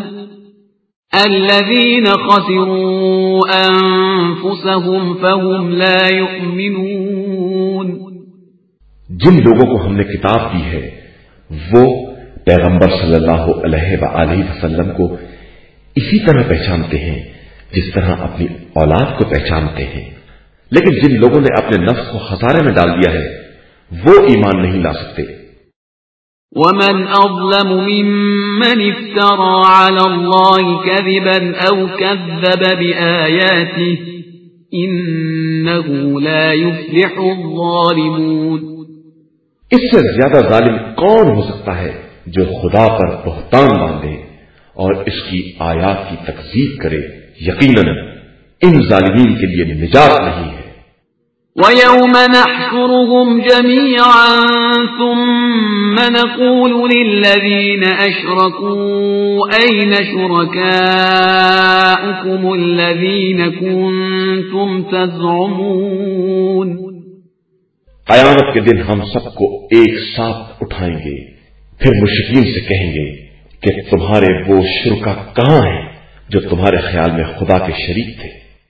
الذين خسروا أنفسهم فهم لا يؤمنون। जिन लोगों को हमने किताब दी है वो पैगंबर सल्लल्लाहु अलैहि वआलिहि वसल्लम को इसी तरह पहचानते हैं जिस तरह अपनी औलाद को पहचानते हैं, लेकिन जिन लोगों ने अपने नफ्स को खसारे में डाल दिया है वो ईमान नहीं ला सकते। ومن أظلم ممن افترى على الله كذبا أو كذب بآياته إنه لا يفلح الظالمون۔ इससे ज्यादा जालिम कौन हो सकता है जो खुदा पर बहतान बांधे और इसकी आयात की तकजीब करे? यकीनन इन जालिमीन के लिए निजात नहीं है। وَيَوْمَ نَحْشُرُهُمْ جَمِيعًا ثُمَّ نَقُولُ لِلَّذِينَ أَشْرَكُوا أَيْنَ شُرَكَاؤُكُمُ الَّذِينَ كُنتُمْ تَزْعُمُونَ۔ क़यामत के दिन हम सबको एक साथ उठाएंगे, फिर मुश्रिकीन से कहेंगे कि तुम्हारे वो शुरका कहां हैं जो तुम्हारे ख्याल में खुदा के शरीक थे।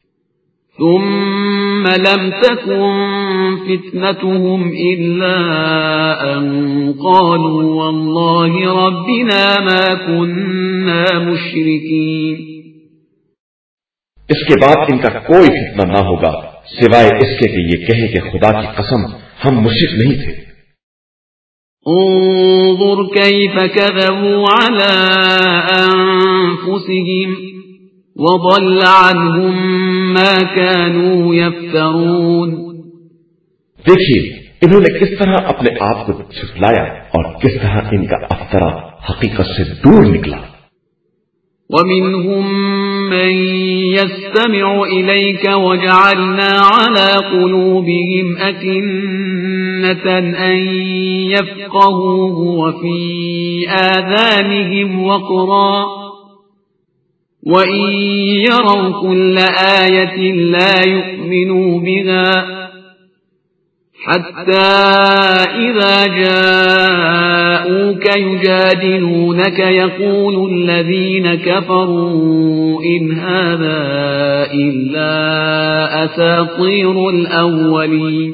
ثم لم تكن فتنتهم إلا أن قالوا والله ربنا ما كنا مشركين۔ इसके बाद इनका कोई फितना ना होगा सिवाय इसके कि ये कहें कि खुदा की कसम हम मुशरिक नहीं थे। انظر كيف كذبوا على أنفسهم وضل عنهم ما كانوا يفترون۔ देखिए इन्होंने किस तरह अपने आप को झुठलाया और किस तरह इनका अफ्तरा हकीकत से दूर निकला। ومنهم من يستمع إليك وجعلنا على قلوبهم أكنة أن يفقهوه وفي آذانهم وقرا وَإِن يَرَوْا كُلَّ آيَةٍ لَا يُؤْمِنُوا بِهَا حَتَّى إِذَا جَاءُوكَ يُجَادِلُونَكَ يَقُولُ الَّذِينَ كَفَرُوا إِنْ هَذَا إِلَّا أَسَاطِيرُ الْأَوَّلِينَ۔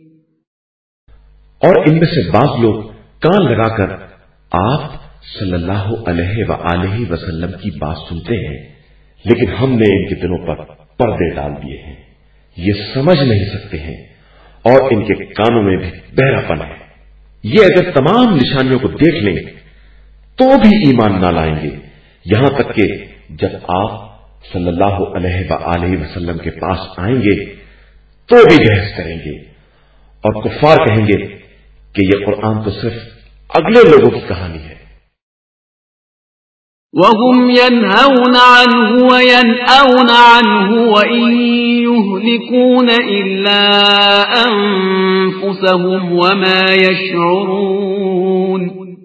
और इनमें से बाज़ लोग कान लगाकर आप सल्लल्लाहु अलैहि वआलिहि वसल्लम की बात सुनते हैं, लेकिन हमने इनके दिलों पर पर्दे डाल दिए हैं, ये समझ नहीं सकते हैं और इनके कानों में भी बहरापन है। ये अगर तमाम निशानियों को देख लें तो भी ईमान ना लाएंगे, यहां तक कि जब आप सल्लल्लाहु अलैहि वआलिहि वसल्लम के पास आएंगे तो भी बहस करेंगे और कुफ्फार कहेंगे कि यह कुरान तो सिर्फ अगले लोगों की कहानी है। وَهُمْ يَنْهَوْنَ عَنْهُ وَيَنْأَوْنَ عَنْهُ وَإِنْ يُهْلِكُونَ إِلَّا أَنفُسَهُمْ وَمَا يَشْعُرُونَ۔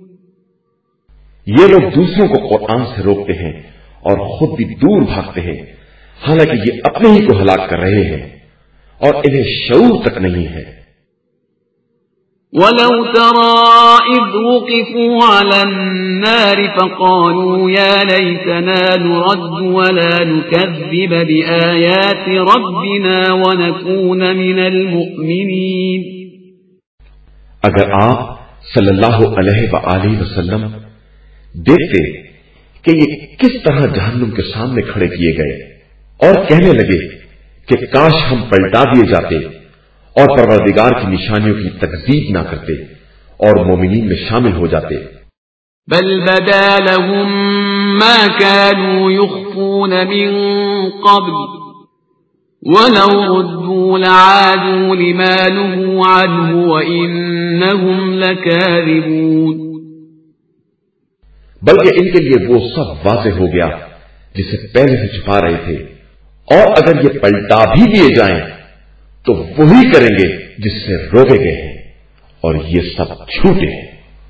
ये लोग दूसरों को कुरान से रोकते हैं और खुद भी दूर भागते हैं, हालांकि ये अपने ही को हलाक कर रहे हैं और इन्हें शऊर तक नहीं है। وَلَوْ تَرَى إِذْ وُقِفُوا عَلَى النَّارِ فَقَالُوا يَا لَيْتَنَا نُرَدُّ وَلَا نُكَذِّبَ بِآيَاتِ رَبِّنَا وَنَكُونَ مِنَ الْمُؤْمِنِينَ۔ अगर आप सल्लल्लाहु अलैहि वआलिहि वसल्लम देखते कि ये किस तरह जहन्नुम के सामने खड़े किए गए और कहने लगे कि काश हम पलटा दिए जाते اور پروردگار کی نشانیوں کی تکذیب نہ کرتے اور مومنین میں شامل ہو جاتے. بل بدا لهم ما كانوا يخفون من قبل ولو ردوا لعادوا لما نهوا عنه وإنهم لكاذبون. بلکہ ان کے لیے وہ سب واضح ہو گیا جسے پہلے سے چھپا رہے تھے، اور اگر یہ پلٹا بھی دیے جائیں تو وہی کریں گے جس سے روکے گئے ہیں، اور یہ سب جھوٹے ہیں.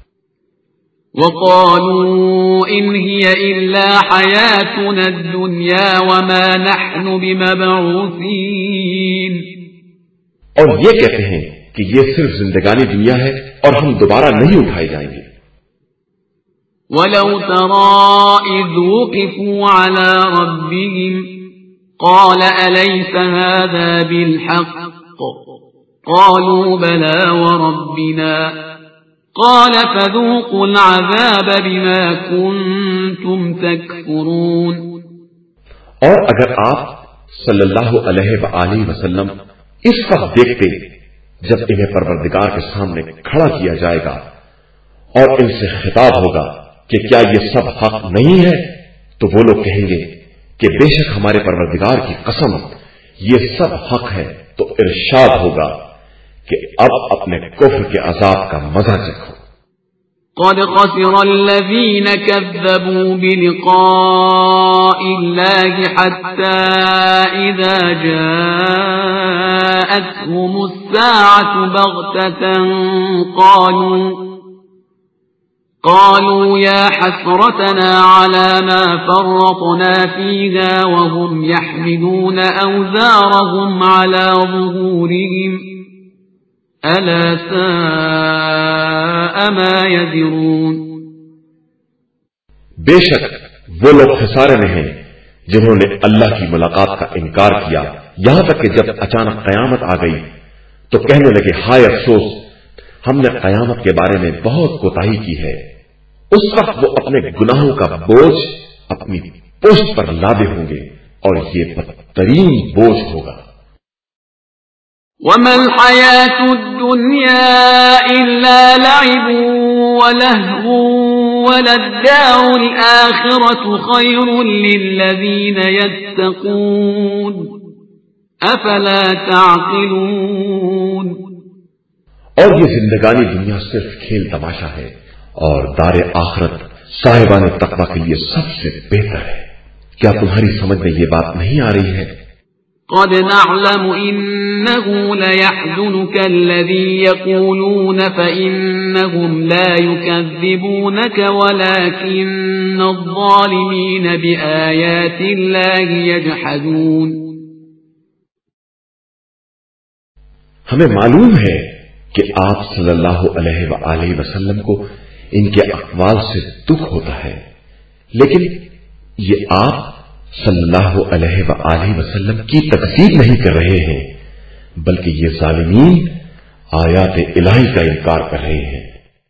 وقالوا إن هي إلا حياتنا الدنيا وما نحن بمبعوثين. اور یہ کہتے ہیں کہ یہ صرف زندگانی دنیا ہے اور ہم دوبارہ نہیں اٹھائے جائیں گے. ولو ترى إذ وقفوا على ربهم قال أليس هذا بالحق قالوا بلى وربنا قال فذوقوا العذاب بما كنتم تكفرون. اور اگر آپ صلی اللہ علیہ وآلہ وسلم اس وقت دیکھتے جب انہیں پروردگار کے سامنے کھڑا کیا جائے گا اور ان سے خطاب ہوگا کہ کیا یہ سب حق نہیں ہے، تو وہ لوگ کہیں گے کہ بے شک ہمارے پروردگار کی قسم یہ سب حق ہے. تو ارشاد ہوگا کہ اب اپنے کفر کے عذاب کا مزہ چکھو. قد خسر الذين كذبوا بلقاء الله حتى إذا جاءتهم الساعة بغتة قالوا قالوا يا حسرتنا على ما فرطنا فيها وهم يحملون أوزارهم على ظهورهم ألا ساء ما يزرون. بے شک وہ لوگ خسارے میں ہیں جنہوں نے اللہ کی ملاقات کا انکار کیا، یہاں تک کہ جب اچانک قیامت آ گئی تو کہنے لگے ہائے افسوس، ہم نے قیامت کے بارے میں بہت کوتاہی کی ہے. اس وقت وہ اپنے گناہوں کا بوجھ اپنی پشت پر لادے ہوں گے اور یہ بدترین بوجھ ہوگا. وما الحياة الدنيا إلا لعب ولهو وللدار الآخرة خير للذين يتقون أفلا تعقلون. اور یہ زندگانی دنیا صرف کھیل تماشا ہے اور دار آخرت صاحبان تقوی کے لیے سب سے بہتر ہے. کیا تمہاری سمجھ میں یہ بات نہیں آ رہی ہے؟ قد نعلم إنه ليحزنك الذي يقولون فإنهم لا يكذبونك ولكن الظالمين بآيات الله يجحدون. ہمیں معلوم ہے کہ آپ صلی اللہ علیہ وآلہ وسلم کو ان کے اقوال سے دکھ ہوتا ہے، لیکن یہ آپ صلی اللہ علیہ وآلہ وسلم کی تکذیب نہیں کر رہے ہیں، بلکہ یہ ظالمین آیات الہی کا انکار کر رہے ہیں.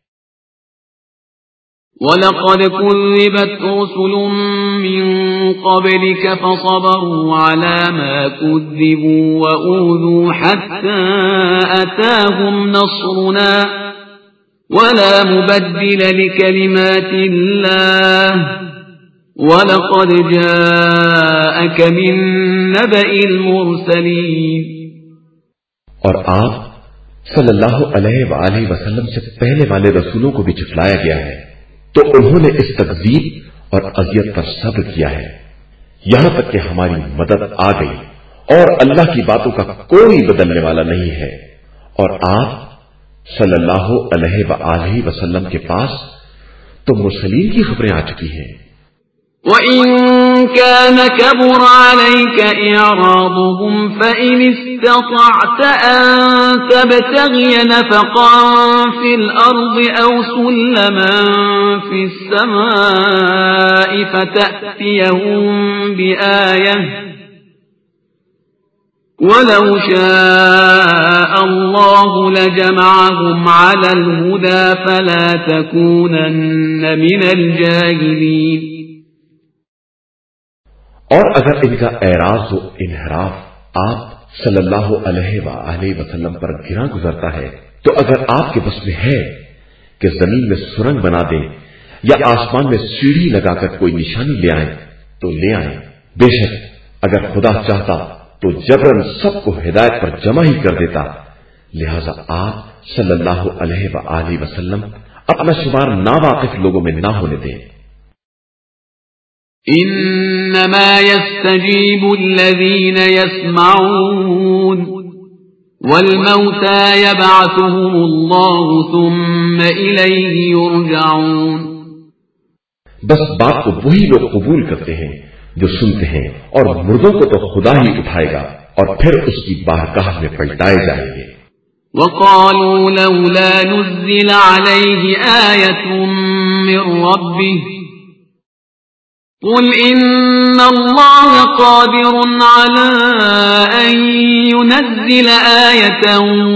وَلَقَدْ كُذِّبَتْ رُسُلٌ مِّن قَبْلِكَ فَصَبَرُوا عَلَى مَا كُذِّبُوا وَأُوذُوا حَتَّى أَتَاهُمْ نَصْرُنَا وَلَا مُبَدِّلَ لِكَلِمَاتِ اللَّهِ وَلَقَدْ جَاءَكَ مِن نَّبَإِ الْمُرْسَلِينَ. اور آپ صلی اللہ علیہ وآلہ وسلم سے پہلے والے رسولوں کو بھی جھٹلایا گیا ہے، تو انہوں نے اس تکذیب اور اذیت پر صبر کیا ہے یہاں تک کہ ہماری مدد آ گئی، اور اللہ کی باتوں کا کوئی بدلنے والا نہیں ہے. اور آپ صلی اللہ علیہ وآلہ وسلم کے پاس تو مرسلین کی خبریں آ چکی ہیں. وَإِن كَانَ كَبُرَ عَلَيْكَ إِعْرَاضُهُمْ فَإِنِ اسْتَطَعْتَ أَن تَبْتَغِيَ نَفَقًا فِي الْأَرْضِ أَوْ سُلَّمًا فِي السَّمَاءِ فَتَأْتِيَهُم بِآيَةٍ وَلَوْ شَاءَ اللَّهُ لَجَمَعَهُمْ عَلَى الْهُدَى فَلَا تَكُونَنَّ مِنَ الْجَاهِلِينَ. اور اگر ان کا اعراض و انحراف آپ صلی اللہ علیہ وآلہ وسلم پر گرا گزرتا ہے تو اگر آپ کے بس میں ہے کہ زمین میں سرنگ بنا دیں یا آسمان میں سیڑھی لگا کر کوئی نشانی لے آئیں تو لے آئیں. بے شک اگر خدا چاہتا تو جبرن سب کو ہدایت پر جمع ہی کر دیتا. لہذا آپ صلی اللہ علیہ وآلہ وسلم اپنا شمار ناواقف لوگوں میں نہ ہونے دیں. انما يستجيب الذين يسمعون والموتى يبعثهم الله ثم إليه يرجعون. بس بات کو وہی لوگ قبول کرتے ہیں جو سنتے ہیں اور مردوں کو تو خدا ہی اٹھائے گا اور پھر اس کی بارگاہ میں پلٹائے جائیں گے. وقالوا لولا نزل عليه آية من ربه قل إن الله قادر على أن ينزل آية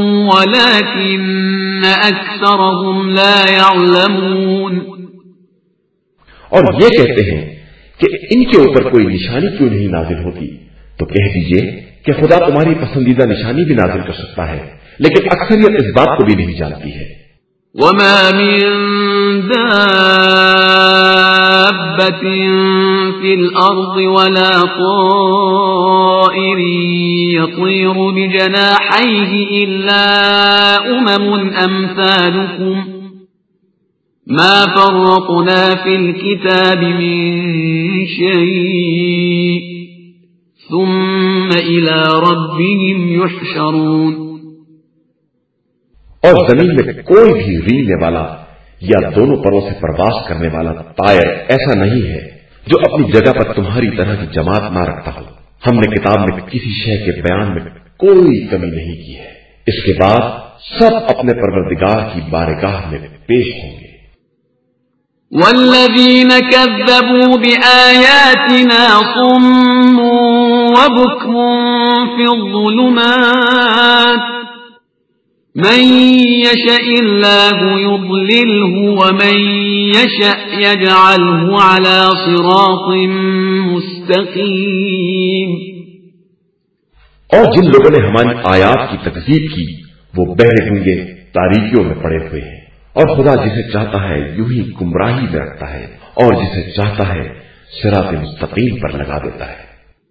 ولكن أكثرهم لا يعلمون. اور یہ کہتے ہیں کہ ان کے اوپر کوئی نشانی کیوں نہیں نازل ہوتی تو کہہ دیجئے کہ خدا تمہاری پسندیدہ نشانی بھی نازل کر سکتا ہے لیکن اکثریت اس بات کو بھی نہیں جانتی ہے. وما من دابة في الأرض ولا طائر يطير بجناحيه إلا أمم أمثالكم ما فرطنا في الكتاب من شيء ثم إلى ربهم يحشرون. اور زمین میں کوئی بھی ریلنے والا یا دونوں پروں سے پرواز کرنے والا طائر ایسا نہیں ہے جو اپنی جگہ پر تمہاری طرح کی جماعت نہ رکھتا ہو. ہم نے کتاب میں کسی شے کے بیان میں کوئی کمی نہیں کی ہے. اس کے بعد سب اپنے پروردگار کی بارگاہ میں پیش ہوں گے. والذین کذبوا بآیاتنا صم وبکم فی الظلمات من يشاء الله يضلله ومن يشاء يجعله على صراط مستقيم. اور جن لوگوں نے ہماری آیات کی تکذیب کی وہ بہرے گنگے تاریکیوں میں پڑے ہوئے ہیں اور خدا جسے چاہتا ہے یوں ہی گمراہی میں رکھتا ہے اور جسے چاہتا ہے صراط مستقیم پر لگا دیتا ہے.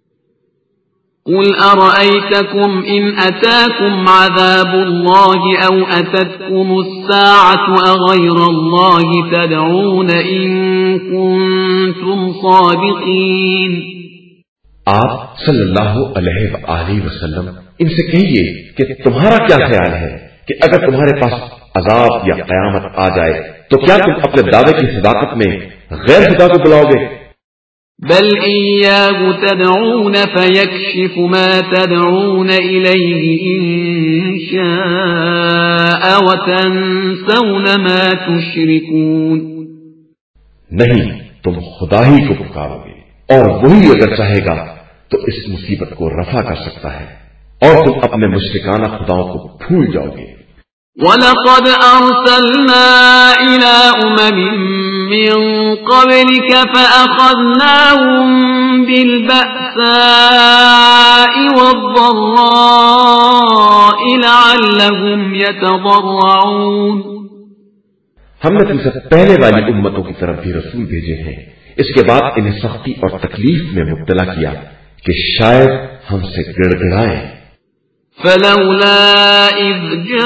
قل أرأيتكم إن أتاكم عذاب الله أو أتتكم الساعة أغير الله تدعون إن كنتم صادقين. آپ صلی اللہ علیہ وآلہ وسلم ان سے کہیے کہ تمہارا کیا خیال ہے کہ اگر تمہارے پاس عذاب یا قیامت آ جائے تو کیا تم اپنے دعوے کی صداقت میں غیر خدا کو بلاؤ گے؟ بل إياه تدعون فيكشف ما تدعون إليه إن شاء وتنسون ما تشركون. نہیں تم خدا ہی کو پکارو گے اور وہی اگر چاہے گا تو اس مصیبت کو رفع کر سکتا ہے اور تم اپنے مشرکانہ خداؤں کو بھول جاؤ گے. وَلَقَدْ أَرْسَلْنَا إِلَىٰ أُمَمٍ مِّن قَبْلِكَ فَأَخَذْنَاهُم بِالْبَأْسَاءِ وَالضَّرَّاءِ لَعَلَّهُمْ يَتَضَرَّعُونَ. ہم نے تم سے پہلے والی امتوں کی طرف بھی رسول بھیجے ہیں اس کے بعد انہیں سختی اور تکلیف میں مبتلا کیا کہ شاید ہم سے گڑ گڑائیں. فلولا إذ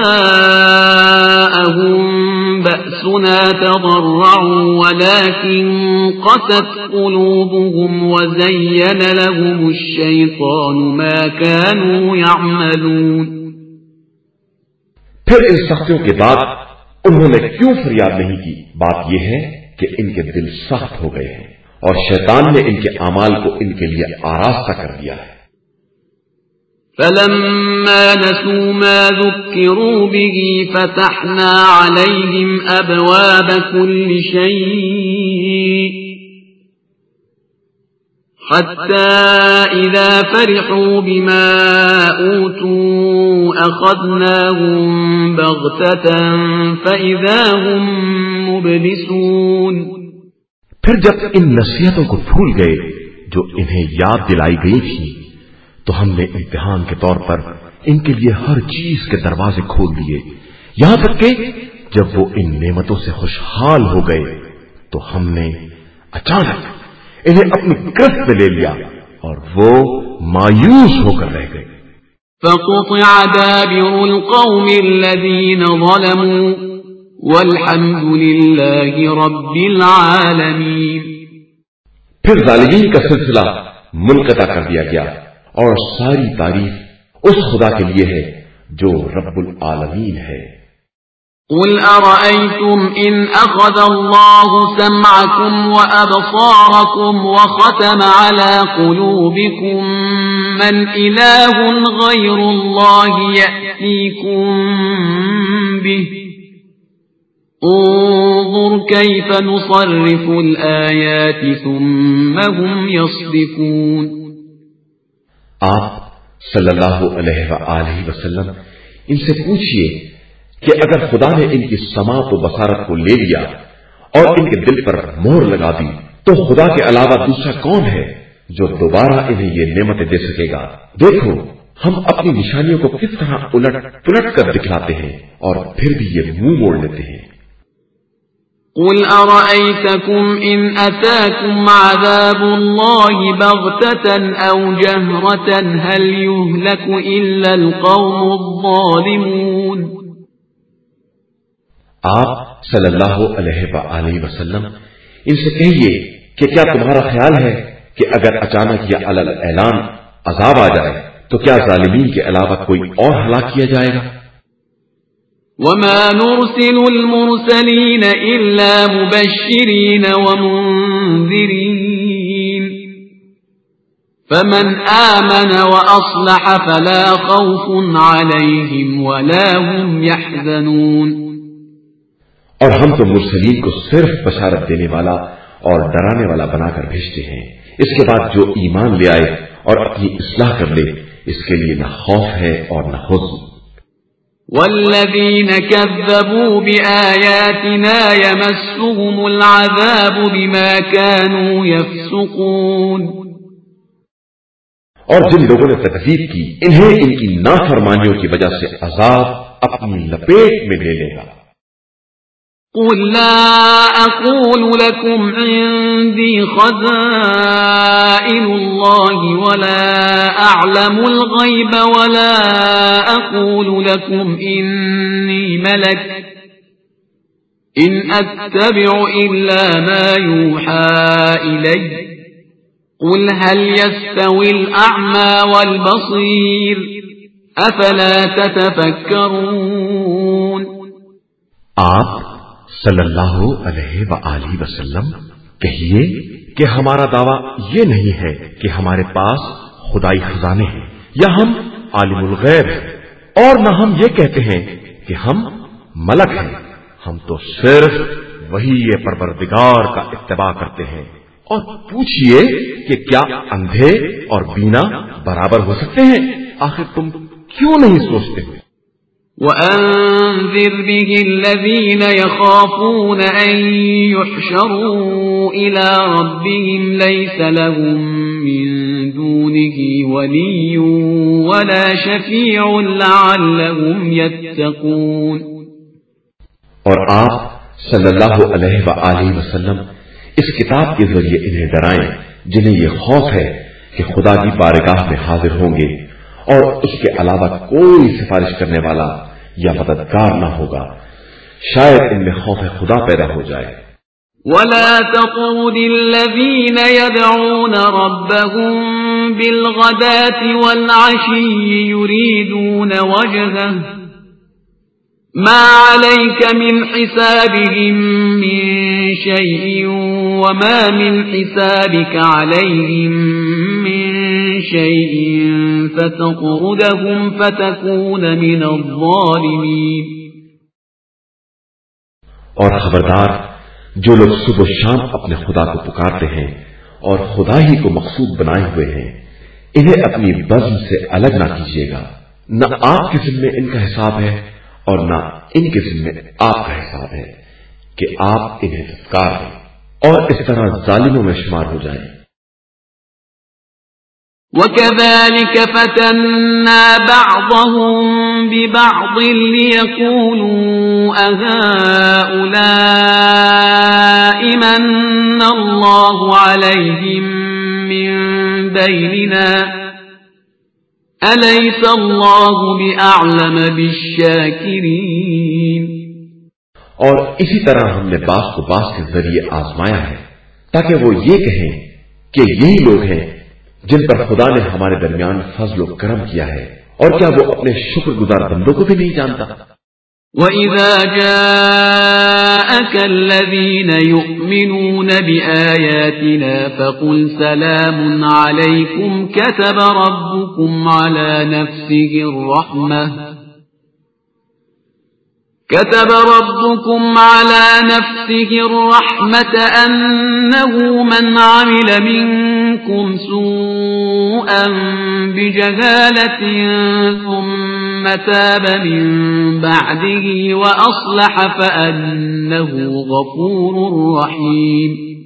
جاءهم بأسنا تضرعوا ولكن قست قلوبهم وزين لهم الشيطان ما كانوا يعملون. پھر ان سختیوں کے بعد انہوں نے کیوں فریاد نہیں کی؟ بات یہ ہے کہ ان کے دل سخت ہو گئے ہیں اور شیطان نے ان کے اعمال کو ان کے لیے آراستہ کر دیا ہے. فلما نسوا ما ذكروا به فتحنا عليهم أبواب كل شيء حتى إذا فرحوا بما أوتوا أخذناهم بغتة فإذا هم مبلسون. پھر جب ان نصیحتوں کو بھول گئے جو انہیں یاد دلائی گئی تھی تو ہم نے امتحان کے طور پر ان کے لیے ہر چیز کے دروازے کھول دیے، یہاں تک کہ جب وہ ان نعمتوں سے خوشحال ہو گئے تو ہم نے اچانک انہیں اپنی گرفت میں لے لیا اور وہ مایوس ہو کر رہ گئے۔ فقطع دابر القوم الذين ظلموا والحمد لله رب العالمين۔ پھر ظالمین کا سلسلہ منقطع کر دیا گیا اور ساری تعریف اس خدا کے لیے ہے جو رب العالمین ہے۔ قل أرأيتم إن أخذ الله سمعكم وأبصاركم وختم على قلوبكم من إله غير الله يأتيكم به انظر كيف نصرف الآيات ثم هم يصدفون۔ آپ صلی اللہ علیہ وآلہ وسلم ان سے پوچھئے کہ اگر خدا نے ان کی سماعت و بصارت کو لے لیا اور ان کے دل پر مہر لگا دی تو خدا کے علاوہ دوسرا کون ہے جو دوبارہ انہیں یہ نعمتیں دے سکے گا؟ دیکھو ہم اپنی نشانیوں کو کس طرح الٹ پلٹ کر دکھلاتے ہیں اور پھر بھی یہ منہ موڑ لیتے ہیں۔ قل أرأيتكم إن أتاكم عذاب الله بغتة أو جهرة هل يهلك إلا القوم الظالمون۔ آپ صلی اللہ علیہ وآلہ وسلم ان سے کہیے کہ کیا تمہارا خیال ہے کہ اگر اچانک یا علل اعلان عذاب آ جائے تو کیا ظالمین کے علاوہ کوئی اور ہلاک کیا جائے گا؟ وما نرسل المرسلين إلا مبشرين ومنذرين فمن آمن وأصلح فلا خوف عليهم ولا هم يحزنون۔ اور ہم تو مرسلین کو صرف بشارت دینے والا اور ڈرانے والا بنا کر بھیجتے ہیں، اس کے بعد جو ایمان لے آئے اور اپنی اصلاح کر لے اس کے لیے نہ خوف ہے اور نہ حزن۔ والذين كذبوا بآياتنا يمسهم العذاب بما كانوا يفسقون۔ اور جن لوگوں نے تکذیب کی انہیں ان کی نافرمانیوں کی وجہ سے عذاب اپنی لپیٹ میں لے لے گا۔ قل لا أقول لكم عندي خزائن الله ولا أعلم الغيب ولا أقول لكم إني ملك إن أتبع إلا ما يوحى إلي قل هل يستوي الأعمى والبصير أفلا تتفكرون۔ آپ صلی اللہ علیہ وآلہ وسلم کہیے کہ ہمارا دعویٰ یہ نہیں ہے کہ ہمارے پاس خدائی خزانے ہیں یا ہم عالم الغیب ہیں، اور نہ ہم یہ کہتے ہیں کہ ہم ملک ہیں، ہم تو صرف وہی پروردگار کا اتباع کرتے ہیں۔ اور پوچھئے کہ کیا اندھے اور بینا برابر ہو سکتے ہیں؟ آخر تم کیوں نہیں سوچتے ہو؟ وَأَنذِرْ بِهِ الَّذِينَ يَخَافُونَ أَن يُحْشَرُوا إِلَى رَبِّهِمْ لَيْسَ لَهُم مِّن دُونِهِ وَلِيٌّ وَلَا شَفِيعٌ لَّعَلَّهُمْ يَتَّقُونَ۔ اور آپ صلی اللہ علیہ وآلہ وسلم اس کتاب کے ذریعے انہیں ڈرائیں جنہیں یہ خوف ہے کہ خدا کی بارگاہ میں حاضر ہوں گے اور اس کے علاوہ کوئی سفارش کرنے والا یا مددگار نہ ہوگا، شاید ان میں خوف خدا پیدا ہو جائے۔ وَلَا تَطْرُدِ الَّذِينَ يَدْعُونَ رَبَّهُم بِالْغَدَاةِ وَالْعَشِيِّ يُرِيدُونَ وَجْهَهُ مَا عَلَيْكَ مِنْ حِسَابِهِم مِّن شَيْءٍ وَمَا مِنْ حِسَابِكَ عَلَيْهِم مِّن شَيْءٍ فَتَطْرُدَهُمْ فَتَكُونَ مِنَ الظَّالِمِينَ۔ اور خبردار جو لوگ صبح و شام اپنے خدا کو پکارتے ہیں اور خدا ہی کو مقصود بنائے ہوئے ہیں انہیں اپنی بزم سے الگ نہ کیجیے گا، نہ آپ کے ذمے ان کا حساب ہے اور نہ ان کے ذمے آپ کا حساب ہے کہ آپ انہیں دھتکار دیں اور اس طرح ظالموں میں شمار ہو جائیں۔ وَكَذَلِكَ فَتَنَّا بَعْضَهُمْ بِبَعْضٍ لِيَقُولُوا أَهَؤُلَاءِ مَنَّ اللَّهُ عَلَيْهِمْ مِنْ بَيْنِنَا أَلَيْسَ اللَّهُ بِأَعْلَمَ بِالشَّاكِرِينَ۔ اور اسی طرح ہم نے باس کو باس کے ذریعے آزمایا ہے تاکہ وہ یہ کہیں کہ یہی لوگ ہیں جن پر خدا نے ہمارے درمیان فضل و کرم کیا ہے، اور کیا وہ اپنے شکر گزار بندوں کو بھی نہیں جانتا؟ وَإِذَا جَاءَكَ الَّذِينَ يُؤْمِنُونَ بِآيَاتِنَا فَقُلْ سَلَامٌ عَلَيْكُمْ كَتَبَ رَبُّكُمْ عَلَى نَفْسِهِ الرَّحْمَةَ كتب ربكم على نفسه الرحمة أنه من عمل منكم سوءا بجهالة ثم تاب من بعده وأصلح فأنه غفور رحيم۔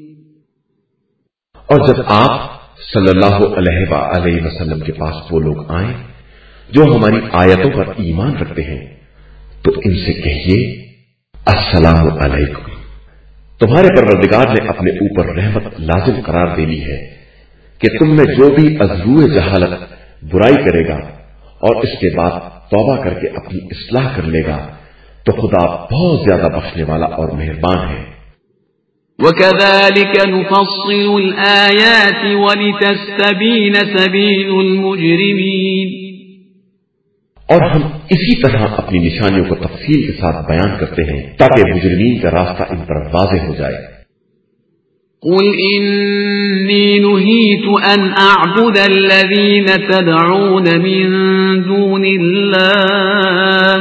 اور جب آپ صلی اللہ علیہ وآلہ وسلم کے پاس وہ لوگ آئیں جو ہماری آیتوں پر ایمان رکھتے ہیں تو ان سے کہیے السلام علیکم، تمہارے پروردگار نے اپنے اوپر رحمت لازم قرار دے لی ہے کہ تم میں جو بھی از روئے جہالت برائی کرے گا اور اس کے بعد توبہ کر کے اپنی اصلاح کر لے گا تو خدا بہت زیادہ بخشنے والا اور مہربان ہے۔ وَكَذَلِكَ نُفَصِّلُ الْآيَاتِ وَلِتَسْتَبِينَ سَبِيلُ الْمُجْرِمِينَ، اور ہم اسی طرح اپنی نشانیوں کو تفصیل کے ساتھ بیان کرتے ہیں تاکہ مجرمین کا راستہ ان پر واضح ہو جائے۔ قُلْ إِنِّي نُهِيتُ أَنْ أَعْبُدَ الَّذِينَ تَدْعُونَ مِن دُونِ اللَّهِ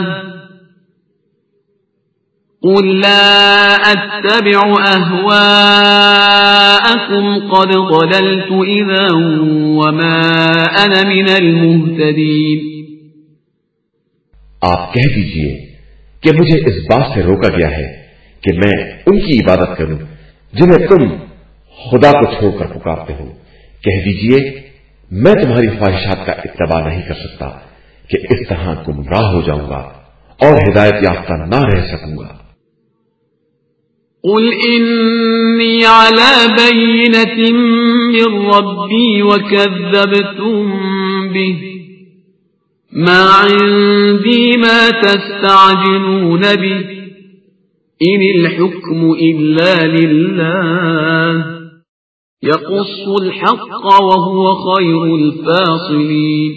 قُلْ لَا أَتَّبِعُ أَهْوَاءَكُمْ قَدْ ضَلَلْتُ إِذًا وَمَا أَنَا مِنَ الْمُهْتَدِينَ۔ آپ کہہ دیجئے کہ مجھے اس بات سے روکا گیا ہے کہ میں ان کی عبادت کروں جنہیں تم خدا کو چھوڑ کر پکارتے ہو۔ کہہ دیجئے میں تمہاری خواہشات کا اتباع نہیں کر سکتا کہ اس طرح گمراہ ہو جاؤں گا اور ہدایت یافتہ نہ رہ سکوں گا۔ قل إني على بينة من ربي وكذبتم به ما عندي ما تستعجلون به إن الحكم إلا لله يقص الحق وهو خير الفاصلين۔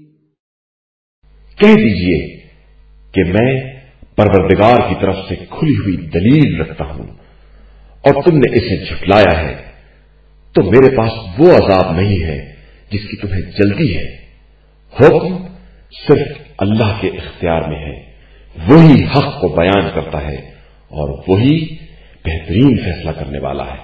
کہہ دیجئے کہ میں پروردگار کی طرف سے کھلی ہوئی دلیل رکھتا ہوں اور تم نے اسے جھٹلایا ہے تو میرے پاس وہ عذاب نہیں ہے جس کی تمہیں جلدی ہے۔ حکم صرف اللہ کے اختیار میں ہے، وہی حق کو بیان کرتا ہے اور وہی بہترین فیصلہ کرنے والا ہے۔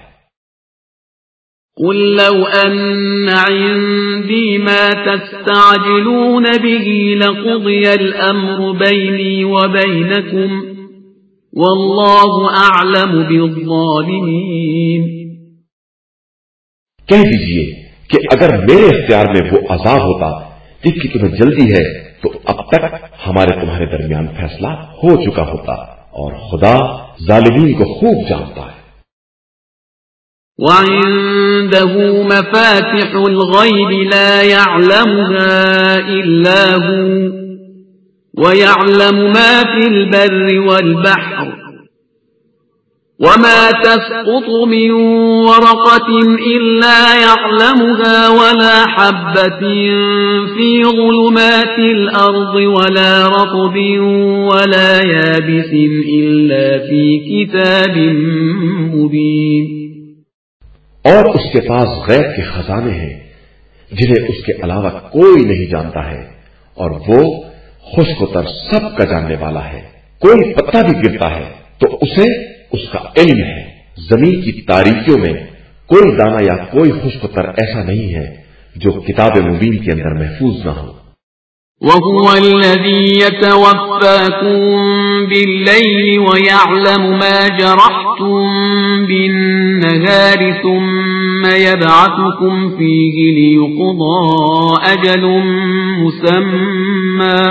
قل لو أن عندي ما تستعجلون به لقضي الأمر بيني وبينكم والله أعلم بالظالمين۔ کہہ دیجئے کہ اگر میرے اختیار میں وہ عذاب ہوتا جس کی تمہیں جلدی ہے تو اب تک ہمارے تمہارے درمیان فیصلہ ہو چکا ہوتا اور خدا ظالمین کو خوب جانتا ہے۔ وعنده مفاتح الغيب لا يعلمها إلا هو ويعلم ما في البر والبحر وما تسقط من ورقة إلا يعلمها ولا حبة في ظلمات الأرض ولا رطب ولا يابس إلا في كتاب مبين۔ اور اس کے پاس غیب کے خزانے ہیں جنہیں اس کے علاوہ کوئی نہیں جانتا ہے اور وہ خشک و تر سب کا جاننے والا ہے۔ کوئی پتا بھی گرتا ہے تو اسے اس کا علم ہے۔ زمین کی تاریکیوں میں کوئی دانہ یا کوئی خشک و تر ایسا نہیں ہے جو کتاب مبین کے اندر محفوظ نہ ہو۔ وَهُوَ الَّذِي يَتَوَفَّاكُم بِاللَّيْلِ وَيَعْلَمُ مَا جَرَحْتُم بِالنَّهَارِ ثُمَّ يبعثكم فيه ليقضى أجل مسمى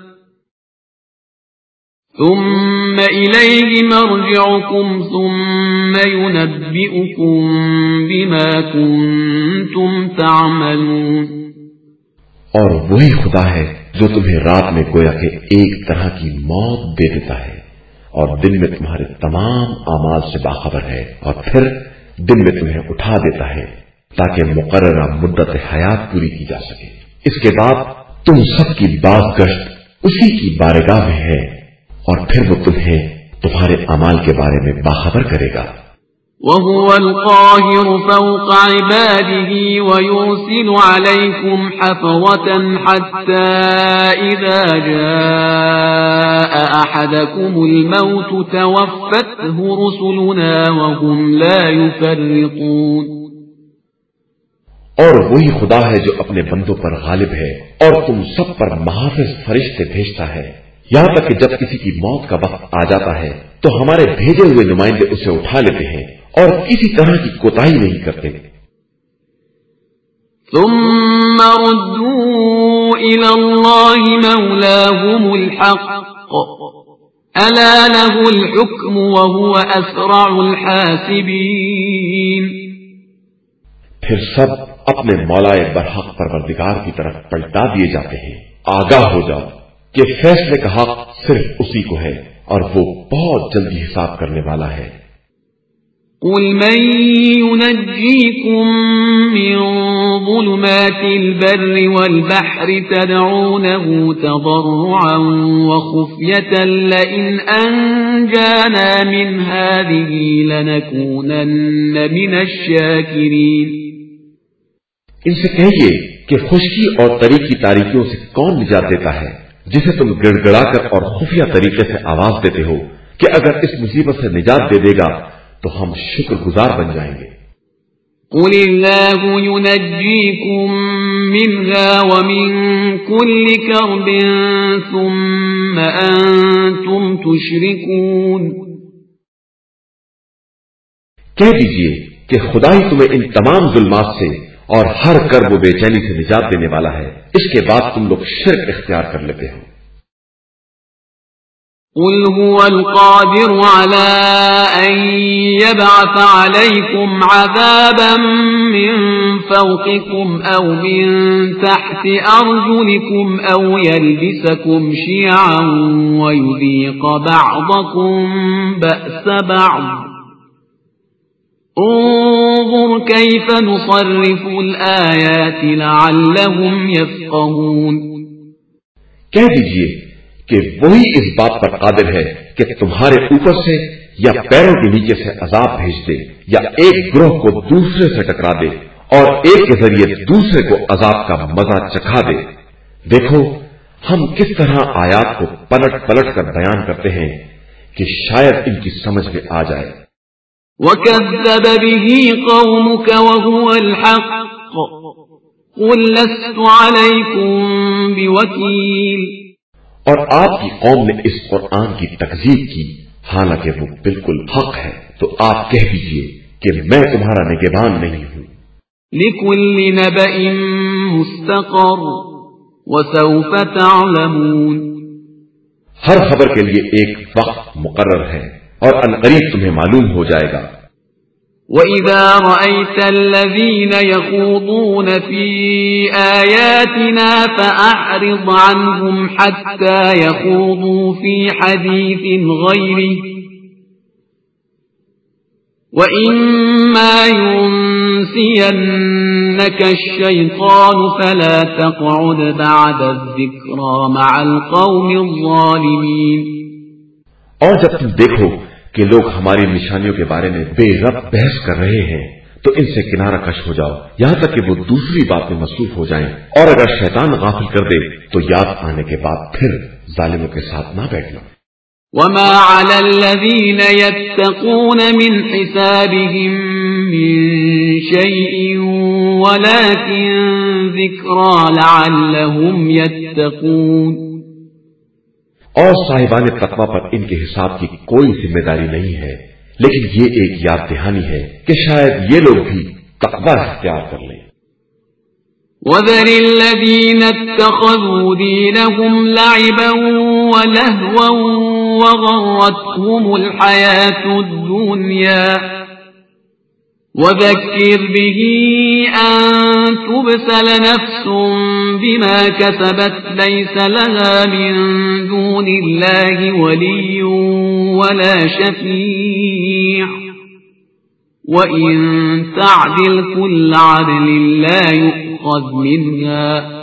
ثم إليه مرجعكم ثم ينبئكم بما كنتم تعملون. اور وہی خدا ہے جو تمہیں رات میں گویا کہ ایک طرح کی موت دے دیتا ہے اور دن میں تمہارے تمام اعمال سے باخبر ہے، اور پھر دن میں تمہیں اٹھا دیتا ہے تاکہ مقررہ مدت حیات پوری کی جا سکے. اس کے بعد تم سب کی باز گشت اسی کی بارگاہ میں ہے اور پھر وہ تمہیں تمہارے اعمال کے بارے میں باخبر کرے گا. وَهُوَ الْقَاهِرُ فَوْقَ عِبَادِهِ وَيُرْسِلُ عَلَيْكُمْ حَفَظَةً حَتَّى إِذَا جَاءَ أَحَدَكُمُ الْمَوْتُ تَوَفَّتْهُ رُسُلُنَا وَهُمْ لَا يُفَرِّطُونَ. اور وہی خدا ہے جو اپنے بندوں پر غالب ہے اور تم سب پر محافظ فرشتے بھیجتا ہے، یہاں تک کہ جب کسی کی موت کا وقت آ جاتا ہے تو ہمارے بھیجے ہوئے نمائندے اسے اٹھا لیتے ہیں اور کسی طرح کی کوتاہی نہیں کرتے. ثم ردوا إلى الله مولاهم الحق ألا له الحكم وهو أسرع الحاسبين. پھر سب اپنے مولا برحق پروردگار کی طرف پلٹا دیے جاتے ہیں. آگاہ ہو جاؤ کہ فیصلے کا حق صرف اسی کو ہے اور وہ بہت جلدی حساب کرنے والا ہے. قل من ينجيكم من ظلمات البر والبحر تدعونه تضرعا وخفية لئن أنجانا من هذه لنكونن من الشاكرين. ان سے کہیے کہ خشکی اور طری کی تاریکیوں سے کون نجات دیتا ہے جسے تم گڑ گڑا کر اور خفیہ طریقے سے آواز دیتے ہو کہ اگر اس مصیبت سے نجات دے دے گا تو ہم شکر گزار بن جائیں گے. قل اللہ ينجيكم منها ومن كل كرب ثم أنتم تشركون. کہہ دیجئے کہ خدا ہی تمہیں ان تمام ظلمات سے اور ہر کرب و بے چینی سے نجات دینے والا ہے، اس کے بعد تم لوگ شرک اختیار کر لیتے ہو. قل هو القادر على أن يبعث عليكم عذابا من فوقكم أو من تحت أرجلكم أو يلبسكم شيعا ويذيق بعضكم بأس بعض انظر كيف نصرف الآيات لعلهم يفقهون. کہہ دیجئے کہ وہی اس بات پر قادر ہے کہ تمہارے اوپر سے یا پیروں کے نیچے سے عذاب بھیج دے یا ایک گروہ کو دوسرے سے ٹکرا دے اور ایک کے ذریعے دوسرے کو عذاب کا مزہ چکھا دے. دیکھو ہم کس طرح آیات کو پلٹ پلٹ کر بیان کرتے ہیں کہ شاید ان کی سمجھ میں آ جائے. وَكَذَّبَ بِهِ قَوْمُكَ وَهُوَ الْحَقُّ قُلْ لَسْتُ عَلَيْكُمْ بِوَكِيلٍ. اور آپ کی قوم نے اس قرآن کی تکذیب کی حالانکہ وہ بالکل حق ہے، تو آپ کہہ دیجئے کہ میں تمہارا نگہبان نہیں ہوں. لِكُلِّ نَبَإٍ مُسْتَقَرٌّ وَسَوْفَ تَعْلَمُونَ. ہر خبر کے لیے ایک وقت مقرر ہے اور عنقریب تمہیں معلوم ہو جائے گا. وَإِذَا رَأَيْتَ الَّذِينَ يَخُوضُونَ فِي آيَاتِنَا فَأَعْرِضْ عَنْهُمْ حَتَّى يَخُوضُوا فِي حَدِيثٍ غَيْرِهِ وَإِمَّا يُنْسِيَنَّكَ الشَّيْطَانُ فَلَا تَقْعُدْ بَعْدَ الذِّكْرَى مَعَ الْقَوْمِ الظَّالِمِينَ. اور جب تم دیکھو کہ لوگ ہماری نشانیوں کے بارے میں بے رب بحث کر رہے ہیں تو ان سے کنارہ کش ہو جاؤ یہاں تک کہ وہ دوسری بات میں مصروف ہو جائیں، اور اگر شیطان غافل کر دے تو یاد آنے کے بعد پھر ظالموں کے ساتھ نہ بیٹھنا. وما على الذين يتقون من حسابهم من شيء ولكن ذكرى لعلهم يتقون. اور صاحبان تقوی پر ان کے حساب کی کوئی ذمہ داری نہیں ہے، لیکن یہ ایک یاد دہانی ہے کہ شاید یہ لوگ بھی تقوی اختیار کر لیں۔ وَذَرِ الَّذِينَ اتَّخَذُوا دِينَهُمْ لَعِبًا وَلَهْوًا وَغَرَّتْهُمُ الْحَيَاةُ الدُّنْيَا وَذَكِّرْ بِهِ أَن تُبْسَلَ نَفْسٌ بِمَا كَسَبَتْ لَيْسَ لَهَا مِن دُونِ اللَّهِ وَلِيٌّ وَلَا شَفِيعٌ وَإِن تَعْدِلْ كُلَّ عَدْلٍ لَّا يُؤْخَذْ مِنْهَا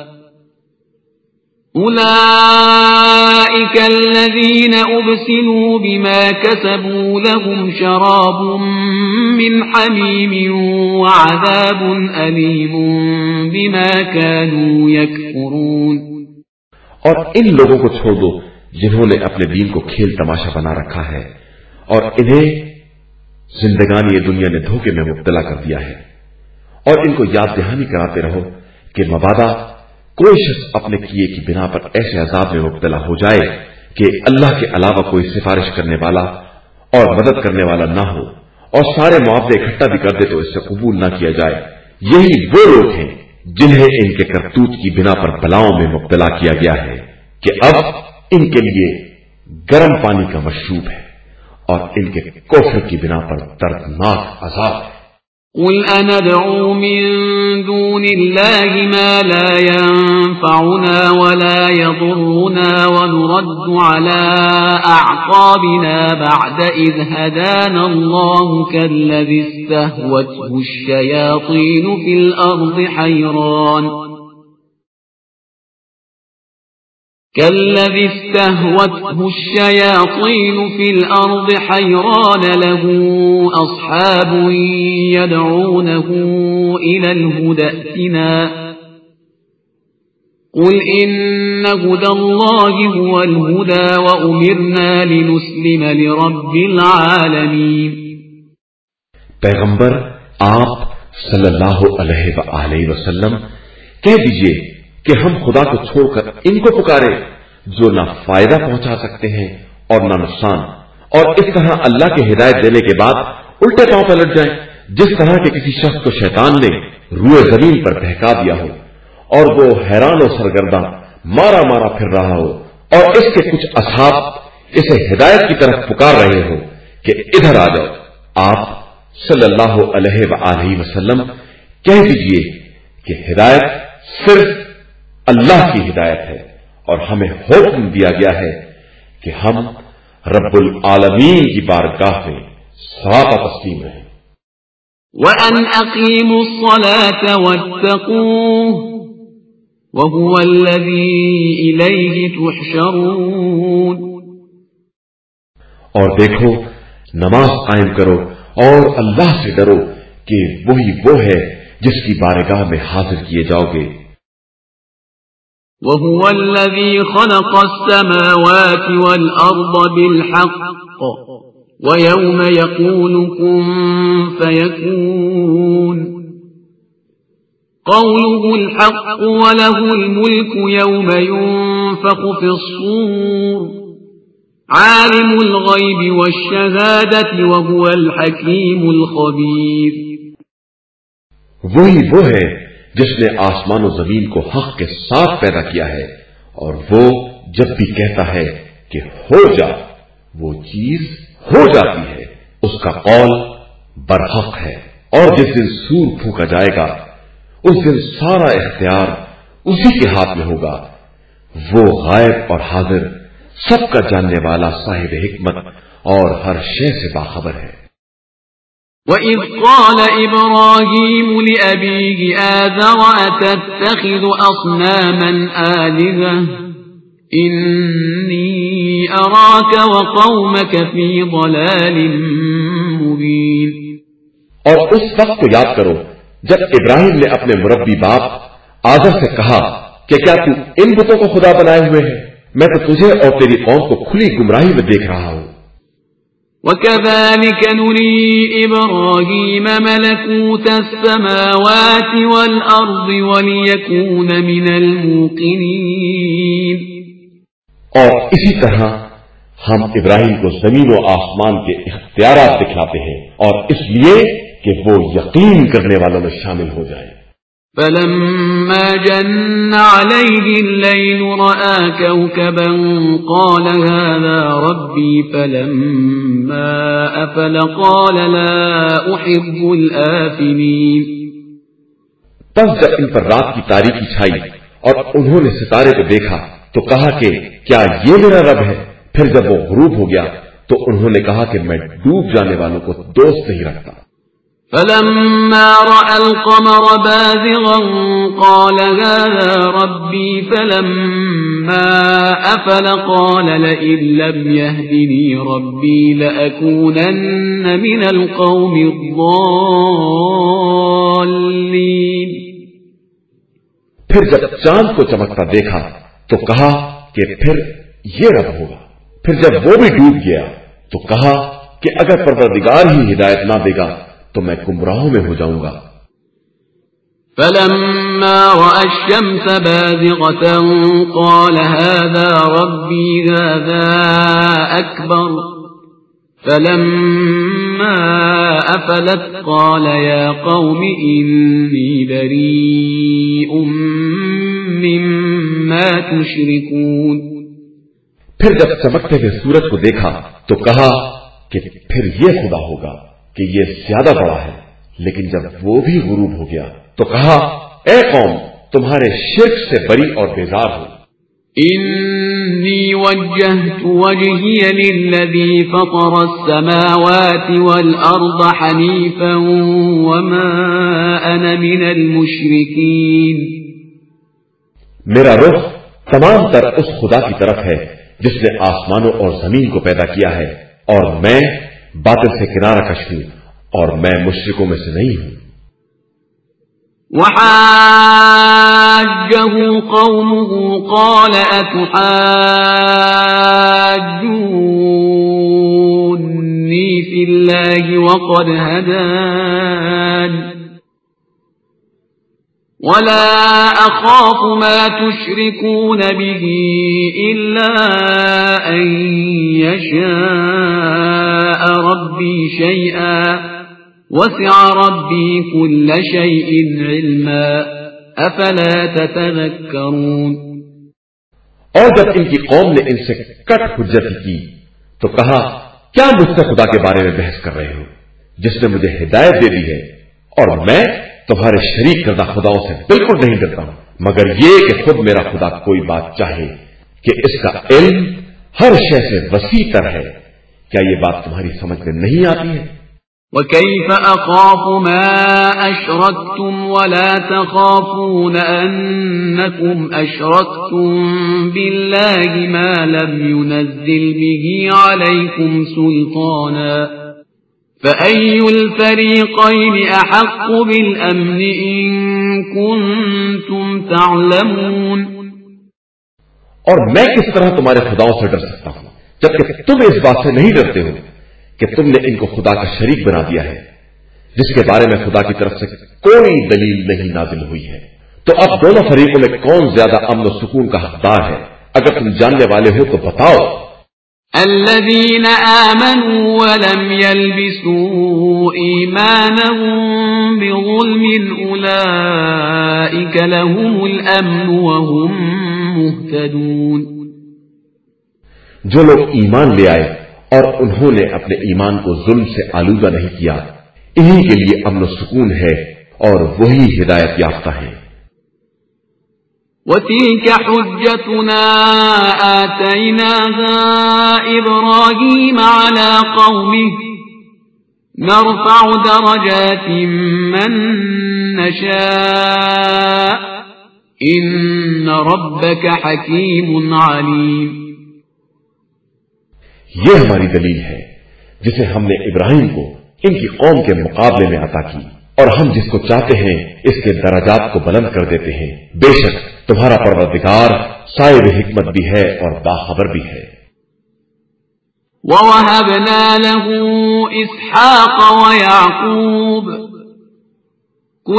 أولئك الذين أبسلوا بما كسبوا لهم شراب من حميم وعذاب أليم بما كانوا يكفرون۔ اور ان لوگوں کو چھوڑ دو جنہوں نے اپنے دین کو کھیل تماشا بنا رکھا ہے اور انہیں زندگانی دنیا نے دھوکے میں مبتلا کر دیا ہے، اور ان کو یاد دہانی کراتے رہو کہ مبادا کوئی شخص اپنے کیے کی بنا پر ایسے عذاب میں مبتلا ہو جائے کہ اللہ کے علاوہ کوئی سفارش کرنے والا اور مدد کرنے والا نہ ہو، اور سارے معاوضے اکٹھا بھی کر دے تو اس سے قبول نہ کیا جائے۔ یہی وہ لوگ ہیں جنہیں ان کے کرتوت کی بنا پر بلاؤں میں مبتلا کیا گیا ہے کہ اب ان کے لیے گرم پانی کا مشروب ہے اور ان کے کفر کی بنا پر دردناک عذاب ہے۔ قل أندعو من دون الله ما لا ينفعنا ولا يضرنا ونرد على أعقابنا بعد إذ هدانا الله كالذي استهوته الشياطين في الأرض حيران كالذي استهوته الشياطين في الأرض حيران له أصحاب يدعونه إلى الهدى ائتنا قل إن هدى الله هو الهدى وأمرنا لنسلم لرب العالمين۔ پیغمبر آپ صلی اللہ علیہ وآلہ وسلم کہہ دیجئے کہ ہم خدا کو چھوڑ کر ان کو پکارے جو نہ فائدہ پہنچا سکتے ہیں اور نہ نقصان، اور اس طرح اللہ کی ہدایت دینے کے بعد الٹے پاؤں پلٹ جائیں جس طرح کے کسی شخص کو شیطان نے روئے زمین پر بہکا دیا ہو اور وہ حیران و سرگرداں مارا مارا پھر رہا ہو، اور اس کے کچھ اصحاب اسے ہدایت کی طرف پکار رہے ہو کہ ادھر آ جاؤ۔ آپ صلی اللہ علیہ وآلہ وسلم کہہ دیجئے کہ ہدایت صرف اللہ کی ہدایت ہے اور ہمیں حکم دیا گیا ہے کہ ہم رب العالمین کی بارگاہ میں سراپا تسلیم رہیں۔ وَأَنْ أَقِيمُوا الصَّلَاةَ وَاتَّقُوهُ وَهُوَ الَّذِي إِلَيْهِ تُحْشَرُونَ۔ اور دیکھو نماز قائم کرو اور اللہ سے ڈرو کہ وہی وہ ہے جس کی بارگاہ میں حاضر کیے جاؤ گے۔ وَهُوَ الَّذِي خَلَقَ السَّمَاوَاتِ وَالْأَرْضَ بِالْحَقِّ وَيَوْمَ يَقُولُ كُن فَيَكُونُ قَوْلُهُ الْحَقُّ وَلَهُ الْمُلْكُ يَوْمَ يُنفَخُ فِي الصُّورِ عَالِمُ الْغَيْبِ وَالشَّهَادَةِ وَهُوَ الْحَكِيمُ الْخَبِيرُ۔ وہی وہ ہے جس نے آسمان و زمین کو حق کے ساتھ پیدا کیا ہے، اور وہ جب بھی کہتا ہے کہ ہو جا وہ چیز ہو جاتی ہے، اس کا قول برحق ہے۔ اور جس دن سور پھونکا جائے گا اس دن سارا اختیار اسی کے ہاتھ میں ہوگا، وہ غائب اور حاضر سب کا جاننے والا صاحب حکمت اور ہر شے سے باخبر ہے۔ وَإِذْ قَالَ إِبْرَاهِيمُ لِأَبِيهِ آذَرَ أَتَتَّخِذُ أَصْنَامًا آلِهَةً إِنِّي أَرَاكَ وَقَوْمَكَ فِي ضَلَالٍ مُبِينٍ۔ اور اس وقت کو یاد کرو جب ابراہیم نے اپنے مربی باپ آذر سے کہا کہ کیا تو ان بتوں کو خدا بنائے ہوئے ہے؟ میں تو تجھے اور تیری قوم کو کھلی گمراہی میں دیکھ رہا ہوں۔ وَكَذَلِكَ نُرِي إِبْرَاهِيمَ مَلَكُوتَ السَّمَاوَاتِ وَالْأَرْضِ وَلِيَكُونَ مِنَ الْمُوقِنِينَ۔ اور اسی طرح ہم ابراہیم کو زمین و آسمان کے اختیارات دکھلاتے ہیں، اور اس لیے کہ وہ یقین کرنے والوں میں شامل ہو جائیں۔ فلما جن عليه الليل رأى كوكبا قال هذا ربي فلما أفل قال لا أحب الآفلين۔ تب جب ان پر رات کی تاریکی چھائی اور انہوں نے ستارے کو دیکھا تو کہا کہ کیا یہ میرا رب ہے؟ پھر جب وہ غروب ہو گیا تو انہوں نے کہا کہ میں ڈوب جانے والوں کو دوست نہیں رکھتا۔ فلما رأى القمر بازغا قال هذا ربي فلما أفل قال لئن لم يهدني ربي لأكونن من القوم الضالين۔ پھر جب چاند کو چمکتا دیکھا تو کہا کہ پھر یہ رب ہوگا۔ پھر جب وہ بھی ڈوب گیا تو کہا کہ اگر پروردگار ہی ہدایت نہ دے گا تو میں گمراہوں میں ہو جاؤں گا۔ فلما رأى الشمس بازغة قال هذا ربي هذا أكبر فلما أفلت قال يا قوم إني بريء مما تشركون۔ پھر جب چمکتے ہوئے سورج کو دیکھا تو کہا کہ پھر یہ خدا ہوگا کہ یہ زیادہ بڑا ہے، لیکن جب وہ بھی غروب ہو گیا تو کہا اے قوم تمہارے شرک سے بری اور بیزار ہو۔ انی وجہت وجہی للذی فطر السماوات والارض حنیفا وما انا من المشرکین۔ میرا رخ تمام تر اس خدا کی طرف ہے جس نے آسمانوں اور زمین کو پیدا کیا ہے، اور میں باطل سے کنارہ کش ہوں اور میں مشرکوں میں سے نہیں ہوں۔ وحاجه قومه قال أتحاجوني في الله وقد هدان ولا أخاف ما تشركون به إلا أن يشاء ربي شيئا وسع ربي كل شيء علما أفلا تتذكرون۔ اور جب ان کی قوم نے ان سے کٹ حجت کی تو کہا کیا مجھ سے خدا کے بارے میں بحث کر رہے ہو جس نے مجھے ہدایت دے دی ہے، اور میں تمہارے شریک کردہ خداؤں سے بالکل نہیں ڈرتا ہوں مگر یہ کہ خود میرا خدا کوئی بات چاہے کہ اس کا علم ہر شے سے وسیع تر ہے۔ کیا یہ بات تمہاری سمجھ میں نہیں آتی ہے؟ وَكَيْفَ أَخَافُ مَا أَشْرَكْتُمْ وَلَا تَخَافُونَ أَنَّكُمْ أَشْرَكْتُمْ بِاللَّهِ مَا لَمْ يُنَزِّلْ بِهِ عَلَيْكُمْ سُلْطَانًا فَأَيُّ الْفَرِيقَيْنِ أَحَقُّ بِالْأَمْنِ إِن كُنتُمْ تَعْلَمُونَ۔ اور میں کس طرح تمہارے خداؤں سے ڈر سکتا ہوں جبکہ تم اس بات سے نہیں ڈرتے ہو کہ تم نے ان کو خدا کا شریک بنا دیا ہے جس کے بارے میں خدا کی طرف سے کوئی دلیل نہیں نازل ہوئی ہے۔ تو اب دونوں فریقوں میں کون زیادہ امن و سکون کا حقدار ہے؟ اگر تم جاننے والے ہو تو بتاؤ۔ الذين آمنوا ولم يلبسوا إيمانهم بظلم أولئك لهم الأمن وهم مهتدون۔ جو لوگ ایمان لے آئے اور انہوں نے اپنے ایمان کو ظلم سے آلودہ نہیں کیا، انہی کے لیے امن و سکون ہے اور وہی ہدایت یافتہ ہیں۔ وَتِلْكَ حُجَّتُنَا آتَيْنَاهَا إِبْرَاهِيمَ عَلَى قَوْمِهِ نَرْفَعُ دَرَجَاتٍ مَّن نَّشَاءُ إِنَّ رَبَّكَ حَكِيمٌ عَلِيمٌ۔ یہ ہماری دلیل ہے جسے ہم نے ابراہیم کو ان کی قوم کے مقابلے میں عطا کی، اور ہم جس کو چاہتے ہیں اس کے درجات کو بلند کر دیتے ہیں۔ بے شک تمہارا پروردگار صاحب حکمت بھی ہے اور باخبر بھی ہے۔ وَوَهَبْنَا لَهُ إِسْحَاقَ وَيَعْقُوبَ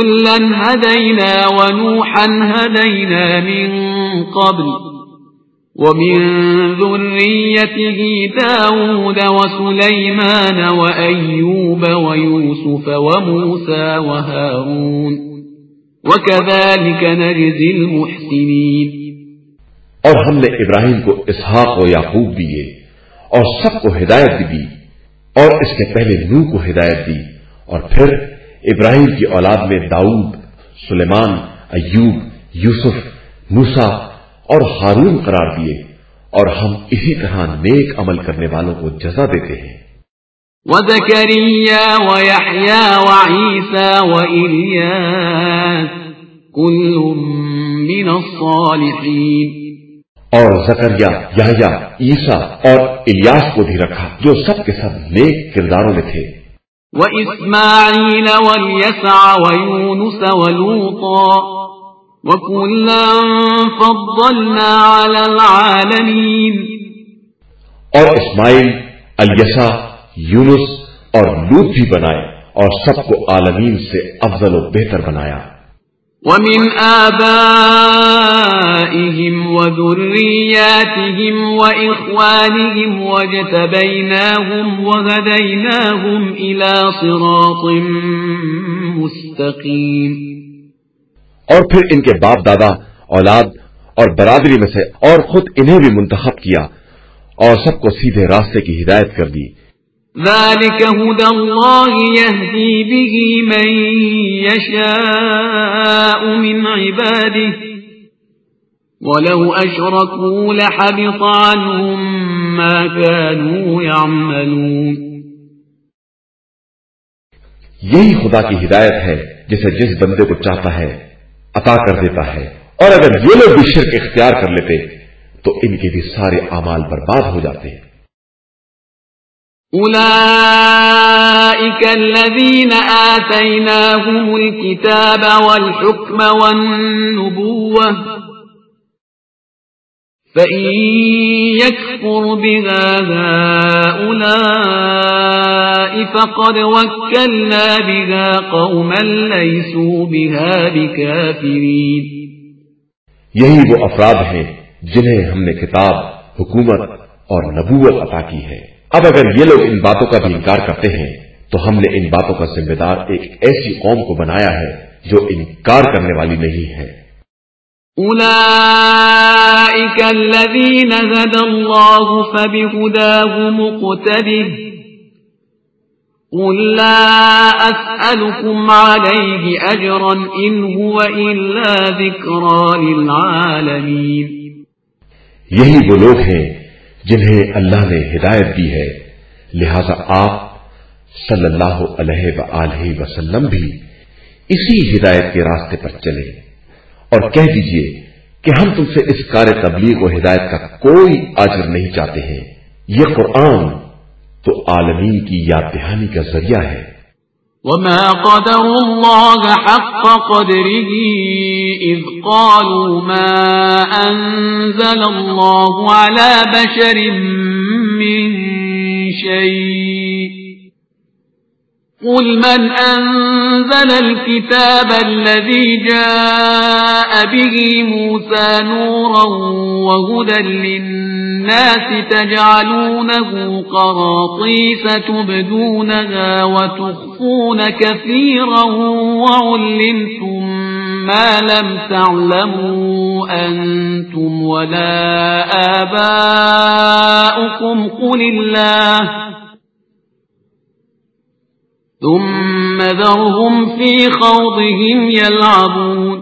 كُلًّا هَدَيْنَا وَنُوحًا هَدَيْنَا مِن قَبْلُ ومن ذريته داود وسليمان وأيوب ويوسف وموسى وهارون وكذلك نجزي المحسنين. اور ہم نے ابراہیم کو اسحاق و یعقوب دیے اور سب کو ہدایت بھی دی، اور اس کے پہلے نوح کو ہدایت دی، اور پھر ابراہیم کی اولاد میں داؤد، سلیمان، ایوب، یوسف، موسیٰ اور ہارون قرار دیے، اور ہم اسی طرح نیک عمل کرنے والوں کو جزا دیتے ہیں. وزكريا ويحيى وعيسى وإلياس كل من الصالحين. اور زکریا، یحییٰ، عیسیٰ اور الیاس کو بھی رکھا جو سب کے سب نیک کرداروں میں تھے. وإسماعيل واليسع ويونس ولوطا وكلا فضلنا على العالمين. اور اسماعیل، الیسع، یونس اور لوط بھی بنائے اور سب کو عالمین سے افضل و بہتر بنایا. ومن آبائهم وذرياتهم وإخوانهم واجتبيناهم وهديناهم إلى صراط مستقيم. اور پھر ان کے باپ دادا، اولاد اور برادری میں سے اور خود انہیں بھی منتخب کیا اور سب کو سیدھے راستے کی ہدایت کر دی. ذلك هدى الله يهدي به من يشاء من عباده ولو أشركوا لحبط عنهم ما كانوا يعملون. یہی خدا کی ہدایت ہے جسے جس بندے کو چاہتا ہے عطا کر دیتا ہے، اور اگر یہ لوگ بھی شرک اختیار کر لیتے تو ان کے بھی سارے اعمال برباد ہو جاتے ہیں. أولئك الذين آتيناهم الكتاب والحكم والنبوة فإن يكفر بها هؤلاء فقد وكلنا بها قوما ليسوا بها بكافرين. یہی وہ افراد ہیں جنہیں ہم نے کتاب، حکومت اور نبوت عطا کی ہے. اب اگر یہ لوگ ان باتوں کا بھی انکار کرتے ہیں تو ہم نے ان باتوں کا ذمہ دار ایک ایسی قوم کو بنایا ہے جو انکار کرنے والی نہیں ہے. أولئك الذين هدى الله فبهداه مقتده قل لا أسألكم عليه أجرا إن هو إلا ذكرى للعالمين. یہی وہ لوگ ہیں جنہیں اللہ نے ہدایت دی ہے، لہذا آپ صلی اللہ علیہ وآلہ وسلم بھی اسی ہدایت کے راستے پر چلیں اور کہہ دیجئے کہ ہم تم سے اس کار تبلیغ و ہدایت کا کوئی اجر نہیں چاہتے ہیں. یہ قرآن تو عالمین کی یاد دہانی کا ذریعہ ہے. وما قدر الله حق قدره إذ قالوا ما أنزل الله على بشر من شيء قل من أنزل الكتاب الذي جاء به موسى نورا وهدى للناس تجعلونه قراطيس تبدونها وتخفون كثيرا وعلمتم ما لم تعلموا أنتم ولا آباؤكم قل الله ثم ذرهم في خوضهم يلعبون.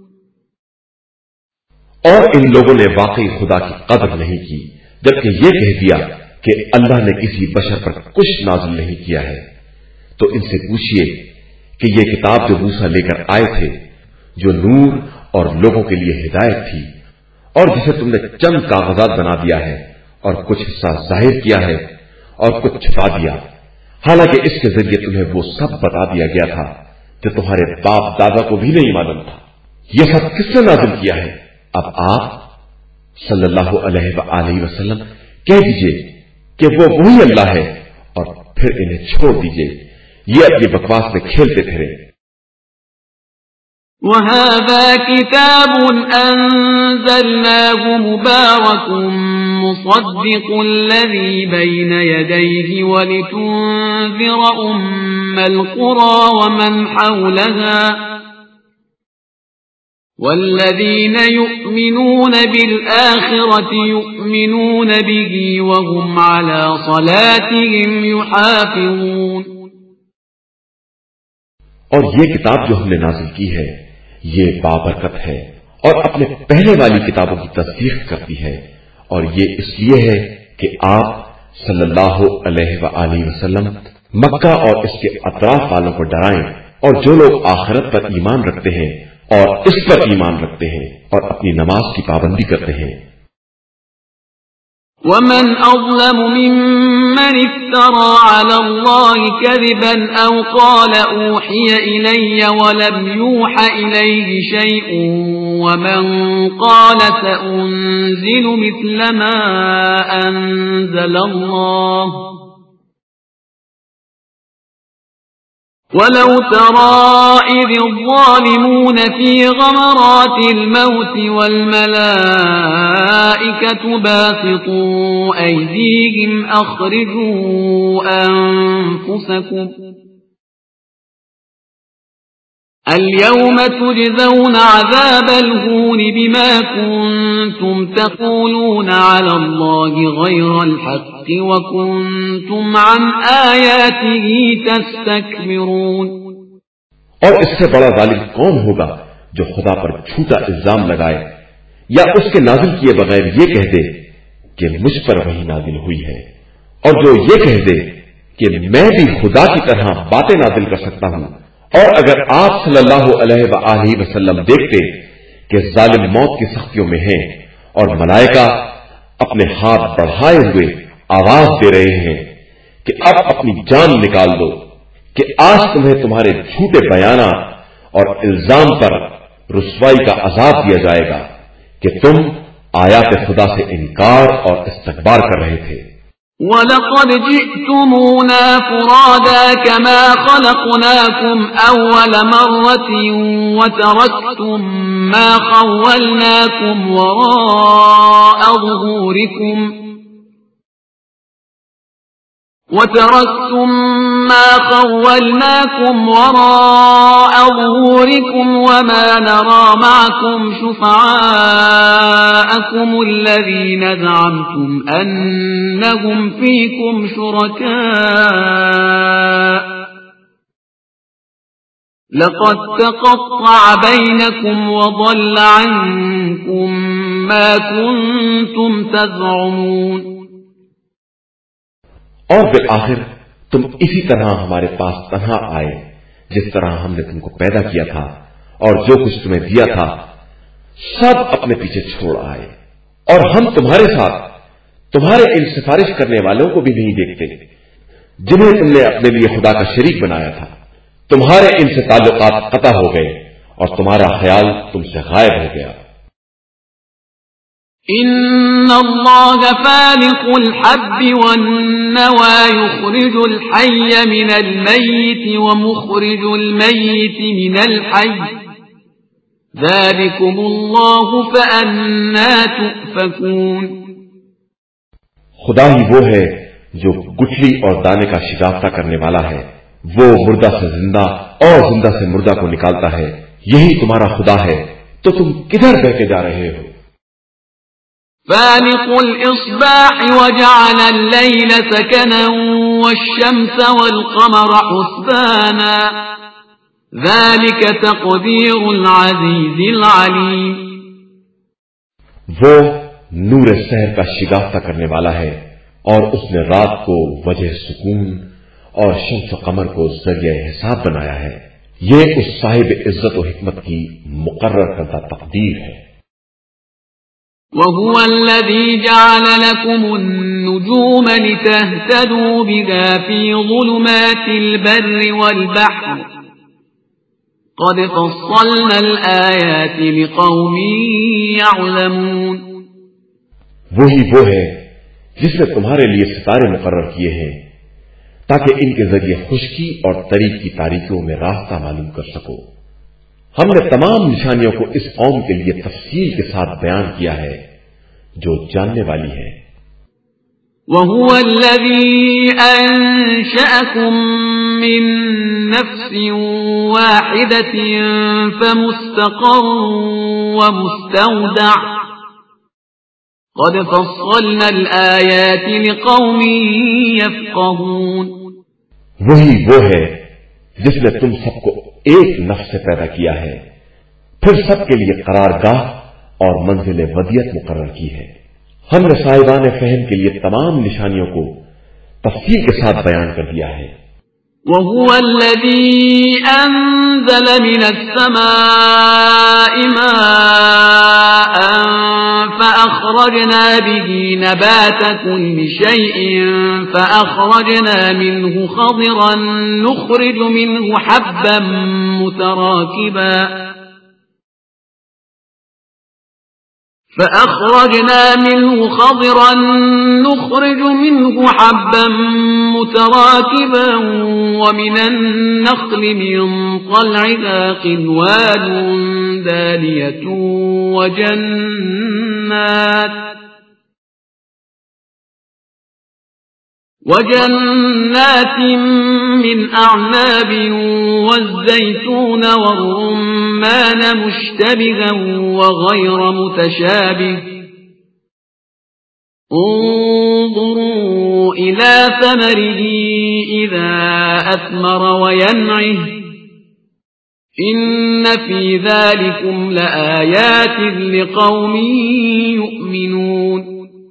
اور ان لوگوں نے واقعی خدا کی قدر نہیں کی جبکہ یہ کہہ دیا کہ اللہ نے کسی بشر پر کچھ نازل نہیں کیا ہے. تو ان سے پوچھئے کہ یہ کتاب جو موسیٰ لے کر آئے تھے، جو نور اور لوگوں کے لیے ہدایت تھی، اور جسے تم نے چند کاغذات بنا دیا ہے اور کچھ حصہ ظاہر کیا ہے اور کچھ چھپا دیا، حالانکہ اس کے ذریعے تمہیں وہ سب بتا دیا گیا تھا جو تمہارے باپ دادا کو بھی نہیں معلوم تھا. یہ سب کس نے نازل کیا ہے؟ اب آپ صلی اللہ علیہ وآلہ وسلم کہہ دیجئے کہ وہ وہی اللہ ہے اور پھر انہیں چھوڑ دیجئے، یہ اپنی بکواس میں کھیلتے پھرے. وهذا كتاب أنزلناه مبارك مصدق الذي بين يديه ولتنذر أم القرى ومن حولها والذين يؤمنون بالآخرة يؤمنون به وهم على صلاتهم يحافظون. اور یہ کتاب جو ہم نے نازل کی ہے یہ بابرکت ہے اور اپنے پہلے والی کتابوں کی تصدیق کرتی ہے، اور یہ اس لیے ہے کہ آپ صلی اللہ علیہ وآلہ وسلم مکہ اور اس کے اطراف والوں کو ڈرائیں، اور جو لوگ آخرت پر ایمان رکھتے ہیں اور اس پر ایمان رکھتے ہیں اور اپنی نماز کی پابندی کرتے ہیں. ومن أظلم ممن افترى على الله كذبا أو قال أوحي إلي ولم يوح إليه شيء ومن قال سأنزل مثل ما أنزل الله ولو ترى إذ الظالمون في غمرات الموت والملائكة باسطوا أيديهم أخرجوا أنفسكم اليوم تجزون عذاب الهون بما كنتم تقولون على الله غير الحق وكنتم عن آياته تستكبرون. اور اس سے بڑا ظالم کون ہوگا جو خدا پر جھوٹا الزام لگائے یا اس کے نازل کیے بغیر یہ کہہ دے کہ مجھ پر وہی نازل ہوئی ہے، اور جو یہ کہہ دے کہ میں بھی خدا کی طرح باتیں نازل کر سکتا ہوں. اور اگر آپ صلی اللہ علیہ وآلہ وسلم دیکھتے کہ ظالم موت کی سختیوں میں ہیں اور ملائکہ اپنے ہاتھ بڑھائے ہوئے آواز دے رہے ہیں کہ اب اپنی جان نکال دو، کہ آج تمہیں تمہارے جھوٹے بیانات اور الزام پر رسوائی کا عذاب دیا جائے گا کہ تم آیات خدا سے انکار اور استکبار کر رہے تھے. وَلَقَدْ جِئْتُمُونَا فُرَادَى كَمَا خَلَقْنَاكُمْ أَوَّلَ مَرَّةٍ وَتَرَكْتُمْ مَا خَوَّلْنَاكُمْ وَرَاءَ ظُهُورِكُمْ وَتَرَكْتُمْ مَا خَوَّلْنَاكُمْ وَرَاءَ ظُهُورِكُمْ وَمَا نَرَى مَعَكُمْ شُفَعَاءَكُمُ الَّذِينَ زَعَمْتُمْ أَنَّهُمْ فِيكُمْ شُرَكَاءُ لَقَدْ تَقَطَّعَ بَيْنَكُمْ وَضَلَّ عَنكُمْ مَا كُنتُمْ تَزْعُمُونَ. اور بالآخر تم اسی طرح ہمارے پاس تنہا آئے جس طرح ہم نے تم کو پیدا کیا تھا، اور جو کچھ تمہیں دیا تھا سب اپنے پیچھے چھوڑ آئے، اور ہم تمہارے ساتھ تمہارے ان سفارش کرنے والوں کو بھی نہیں دیکھتے جنہیں تم نے اپنے لیے خدا کا شریک بنایا تھا. تمہارے ان سے تعلقات قطع ہو گئے اور تمہارا خیال تم سے غائب ہو گیا. ان اللہ فالق الحب والنوى يخرج الحي من الميت ومخرج الميت من الحي ذلكم الله فأنا تؤفكون. خدا ہی وہ ہے جو گٹھلی اور دانے کا شگافتہ کرنے والا ہے، وہ مردہ سے زندہ اور زندہ سے مردہ کو نکالتا ہے. یہی تمہارا خدا ہے، تو تم کدھر بہتے جا رہے ہو؟ فالق الإصباح وجعل الليل سكنا والشمس والقمر حسبانا ذلك تقدير العزيز العليم. وہ نور سحر کا شگافتہ کرنے والا ہے، اور اس نے رات کو وجہ سکون اور شمس و قمر کو ذریعہ حساب بنایا ہے. یہ اس صاحب عزت و حکمت کی مقرر کردہ تقدیر ہے. وهو الذي جعل لكم النجوم لتهتدوا بها في ظلمات البر والبحر قد فصلنا الآيات لقوم يعلمون. وہی وہ ہے جس نے تمہارے لیے ستارے مقرر کیے ہیں تاکہ ان کے ذریعے خشکی اور طریق کی تاریکیوں میں راستہ معلوم کر سکو. ہم نے تمام نشانیوں کو اس قوم کے لیے تفصیل کے ساتھ بیان کیا ہے جو جاننے والی ہے۔ وَهُوَ الَّذِي أَنشَأَكُم مِّن نَّفْسٍ وَاحِدَةٍ فَمُسْتَقَرٌّ وَمُسْتَوْدَعٌ قَدْ فَصَّلْنَا الْآيَاتِ لِقَوْمٍ يَفْقَهُونَ۔ وہی وہ ہے جس نے تم سب کو ایک نفس سے پیدا کیا ہے، پھر سب کے لیے قرارگاہ اور منزل ودیت مقرر کی ہے۔ ہم نے صاحبان فہم کے لیے تمام نشانیوں کو تفصیل کے ساتھ بیان کر دیا ہے۔ وَهُوَ الَّذِي أَنزَلَ مِنَ السَّمَاءِ مَاءً فَأَخْرَجْنَا بِهِ نَبَاتَ كُلِّ شَيْءٍ فَأَخْرَجْنَا مِنْهُ خَضِرًا نُخْرِجُ مِنْهُ حَبًّا مُتَرَاكِبًا فأخرجنا منه خضرا نخرج منه حبا متراكبا ومن النخل من طلعها قنوان دانية وجنات وجنات من أعناب والزيتون والرمان مشتبها وغير متشابه انظروا إلى ثمره إذا أثمر وينعه إن في ذلكم لآيات لقوم يؤمنون۔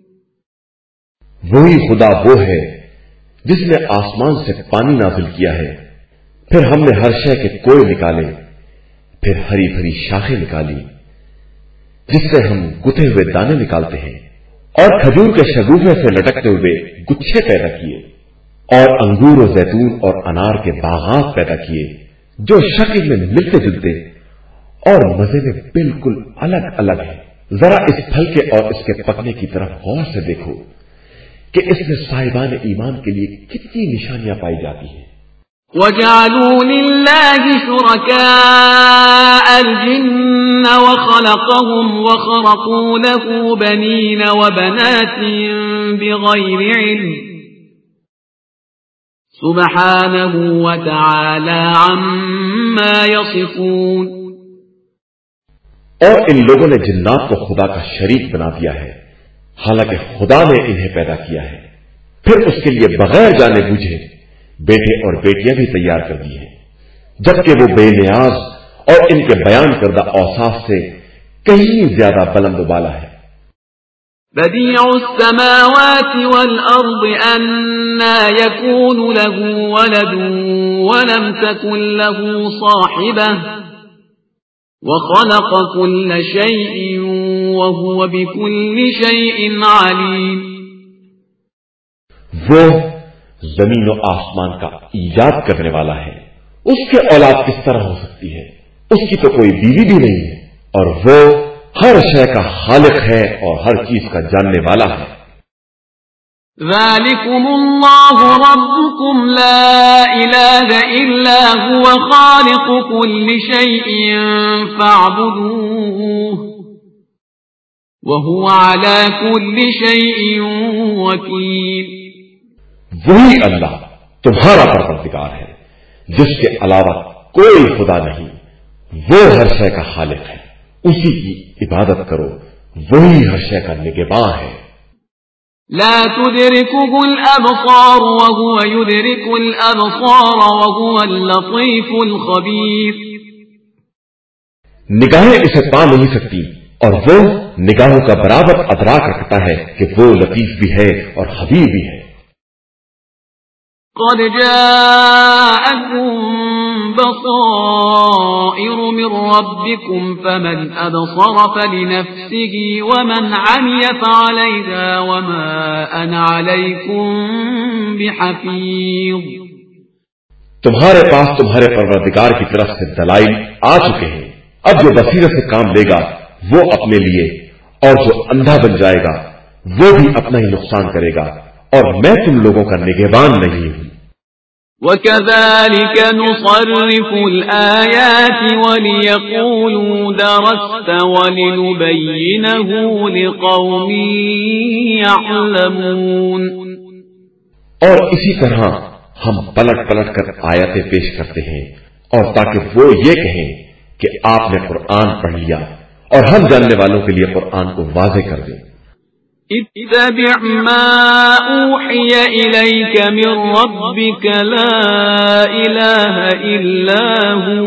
وہی خدا وہ ہے جس نے آسمان سے پانی نازل کیا ہے، پھر ہم نے ہر شے کے کوئے نکالے، پھر ہری بھری شاخیں نکالی جس سے ہم گتھے ہوئے دانے نکالتے ہیں، اور کھجور کے شگوفے سے لٹکتے ہوئے گچھے پیدا کیے، اور انگور و زیتون اور انار کے باغات پیدا کیے جو شکل میں ملتے جلتے اور مزے میں بالکل الگ الگ ہیں۔ ذرا اس پھل کے اور اس کے پکنے کی طرف غور سے دیکھو کہ اس میں صاحبان ایمان کے لیے کتنی نشانیاں پائی جاتی ہیں۔ وَجَعَلُوا لِلَّهِ شُرَكَاءَ الْجِنَّ وَخَلَقَهُمْ وَخَرَقُوا لَهُ بَنِينَ وَبَنَاتٍ بِغَيْرِ عِلْمٍ سُبْحَانَهُ وَتَعَالَى عَمَّا يَصِفُونَ۔ اور ان لوگوں نے جنات کو خدا کا شریک بنا دیا ہے، حالانکہ خدا نے انہیں پیدا کیا ہے، پھر اس کے لیے بغیر جانے بوجھے بیٹے اور بیٹیاں بھی تیار کر دی ہیں، جبکہ وہ بے نیاز اور ان کے بیان کردہ اوصاف سے کہیں زیادہ بلند و بالا ہے۔ بديع السماوات والأرض أنى يكون له ولد ولم تكن له صاحبة وخلق كل شيء وهو بكل شيء عليم۔ وہ زمین و آسمان کا ایجاد کرنے والا ہے، اس کے اولاد کس طرح ہو سکتی ہے؟ اس کی تو کوئی بیوی بھی نہیں ہے، اور وہ ہر شے کا خالق ہے اور ہر چیز کا جاننے والا ہے۔ ذالکم اللہ ربکم لا الہ الا هو خالق کل شیء فاعبدوه وهو على كل شيء وکیل۔ وہی اللہ تمہارا پروردگار ہے جس کے علاوہ کوئی خدا نہیں، وہ ہر شے کا خالق ہے، اسی کی عبادت کرو، وہی ہر شے کا نگہباں ہے۔ لا تدركه الأبصار وهو يدرك الأبصار وهو اللطيف الخبير۔ نگاہیں اسے پا نہیں سکتی اور وہ نگاہوں کا برابر ادراک رکھتا ہے کہ وہ لطیف بھی ہے اور خبیر بھی ہے۔ قد جاءكم بصائر من ربكم فمن أبصر فلنفسه ومن عمي فعليها وما أنا عليكم بحفيظ۔ تمہارے پاس تمہارے پروردگار کی طرف سے دلائل آ چکے ہیں، اب جو بصیرت سے کام لے گا وہ اپنے لیے، اور جو اندھا بن جائے گا وہ بھی اپنا ہی نقصان کرے گا، اور میں تم لوگوں کا نگہبان نہیں ہوں۔ وَكَذَلِكَ نُصَرِّفُ الْآيَاتِ وَلِيَقُولُوا دَرَسْتَ وَلِنُبَيِّنَهُ لِقَوْمٍ يَعْلَمُونَ. اور اسی طرح ہم پلٹ پلٹ کر آیتیں پیش کرتے ہیں اور تاکہ وہ یہ کہیں کہ آپ نے قرآن پڑھ لیا اور ہم جاننے والوں کے لیے قرآن کو واضح کر دیں. اتبع ما اوحی الیک من ربک لا الہ الا ہو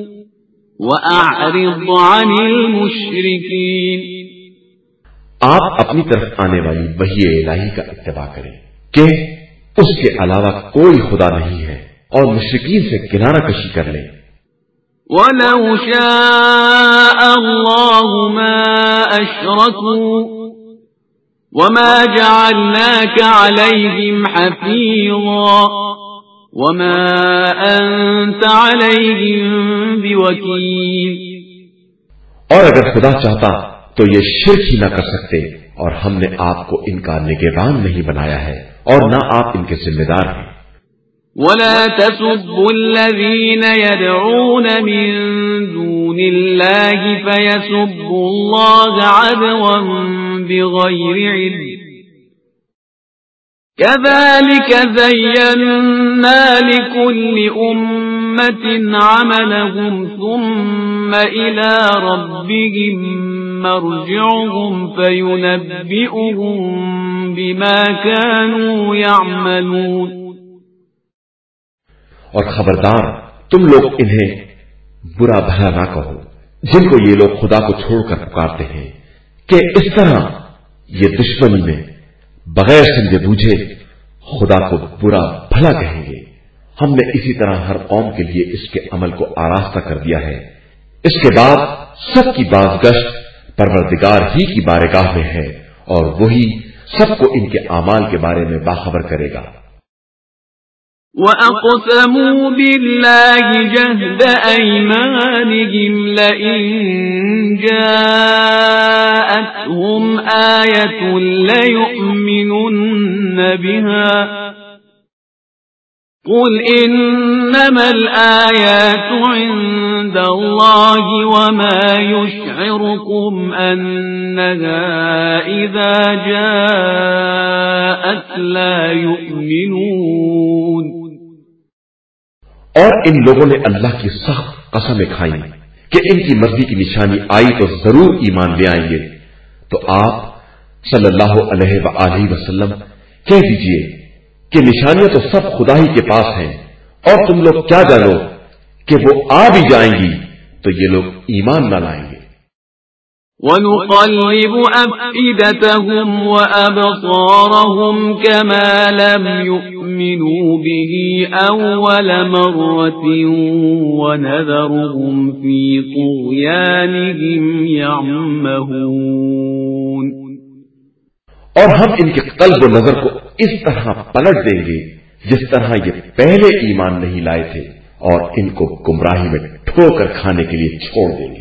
واعرض عن المشرکین. آپ اپنی طرف آنے والی وحی الہی کا اتباع کریں کہ اس کے علاوہ کوئی خدا نہیں ہے اور مشرکین سے کنارہ کشی کر لیں. وَلَوْ شَاءَ اللَّهُ مَا أَشْرَكُوا وَمَا جَعَلْنَاكَ عَلَيْهِمْ حَفِيظًا وَمَا أَنْتَ عَلَيْهِمْ بِوَكِيلٍ. اور اگر خدا چاہتا تو یہ شرک ہی نہ کر سکتے اور ہم نے آپ کو ان کا نگہبان نہیں بنایا ہے اور نہ آپ ان کے ذمہ دار ہیں. وَلَا تَسُبُّوا الَّذِينَ يَدْعُونَ مِن دُونِ اللَّهِ فَيَسُبُّوا اللَّهَ عَدْوًا بِغَيْرِ عِلْمٍ كَذَلِكَ زَيَّنَّا لِكُلِّ أُمَّةٍ عَمَلَهُمْ ثُمَّ إِلَى رَبِّهِمْ مَرْجِعُهُمْ فَيُنَبِّئُهُم بِمَا كَانُوا يَعْمَلُونَ. اور خبردار تم لوگ انہیں برا بھلا نہ کہو جن کو یہ لوگ خدا کو چھوڑ کر پکارتے ہیں کہ اس طرح یہ دشمنی میں بغیر سمجھے بوجھے خدا کو برا بھلا کہیں گے. ہم نے اسی طرح ہر قوم کے لیے اس کے عمل کو آراستہ کر دیا ہے. اس کے بعد سب کی بازگشت پروردگار ہی کی بارگاہ میں ہے اور وہی سب کو ان کے اعمال کے بارے میں باخبر کرے گا. وَأَقْسَمُوا بِاللَّهِ جَهْدَ أَيْمَانِهِمْ لَئِن جَاءَتْهُمْ آيَةٌ لَيُؤْمِنُنَّ بِهَا قُلْ إِنَّمَا الْآيَاتُ عِندَ اللَّهِ وَمَا يُشْعِرُكُمْ أَنَّهَا إِذَا جَاءَتْ لَا يُؤْمِنُونَ. اور ان لوگوں نے اللہ کی سخت قسمیں کھائیں کہ ان کی مرضی کی نشانی آئی تو ضرور ایمان لے آئیں گے. تو آپ صلی اللہ علیہ وآلہ وسلم کہہ دیجئے کہ نشانیاں تو سب خدا ہی کے پاس ہیں اور تم لوگ کیا جانو کہ وہ آ بھی جائیں گی تو یہ لوگ ایمان نہ لائیں گے. وَنُقَلِّبُ أَفْئِدَتَهُمْ وَأَبْصَارَهُمْ كَمَا لَمْ يُؤْمِنُوا بِهِ أَوَّلَ مَرَّةٍ وَنَذَرُهُمْ فِي طُغْيَانِهِمْ يَعْمَهُونَ. اور ہم ان کے قلب و نظر کو اس طرح پلٹ دیں گے جس طرح یہ پہلے ایمان نہیں لائے تھے اور ان کو گمراہی میں ٹھوکر کھانے کے لیے چھوڑ دیں گے.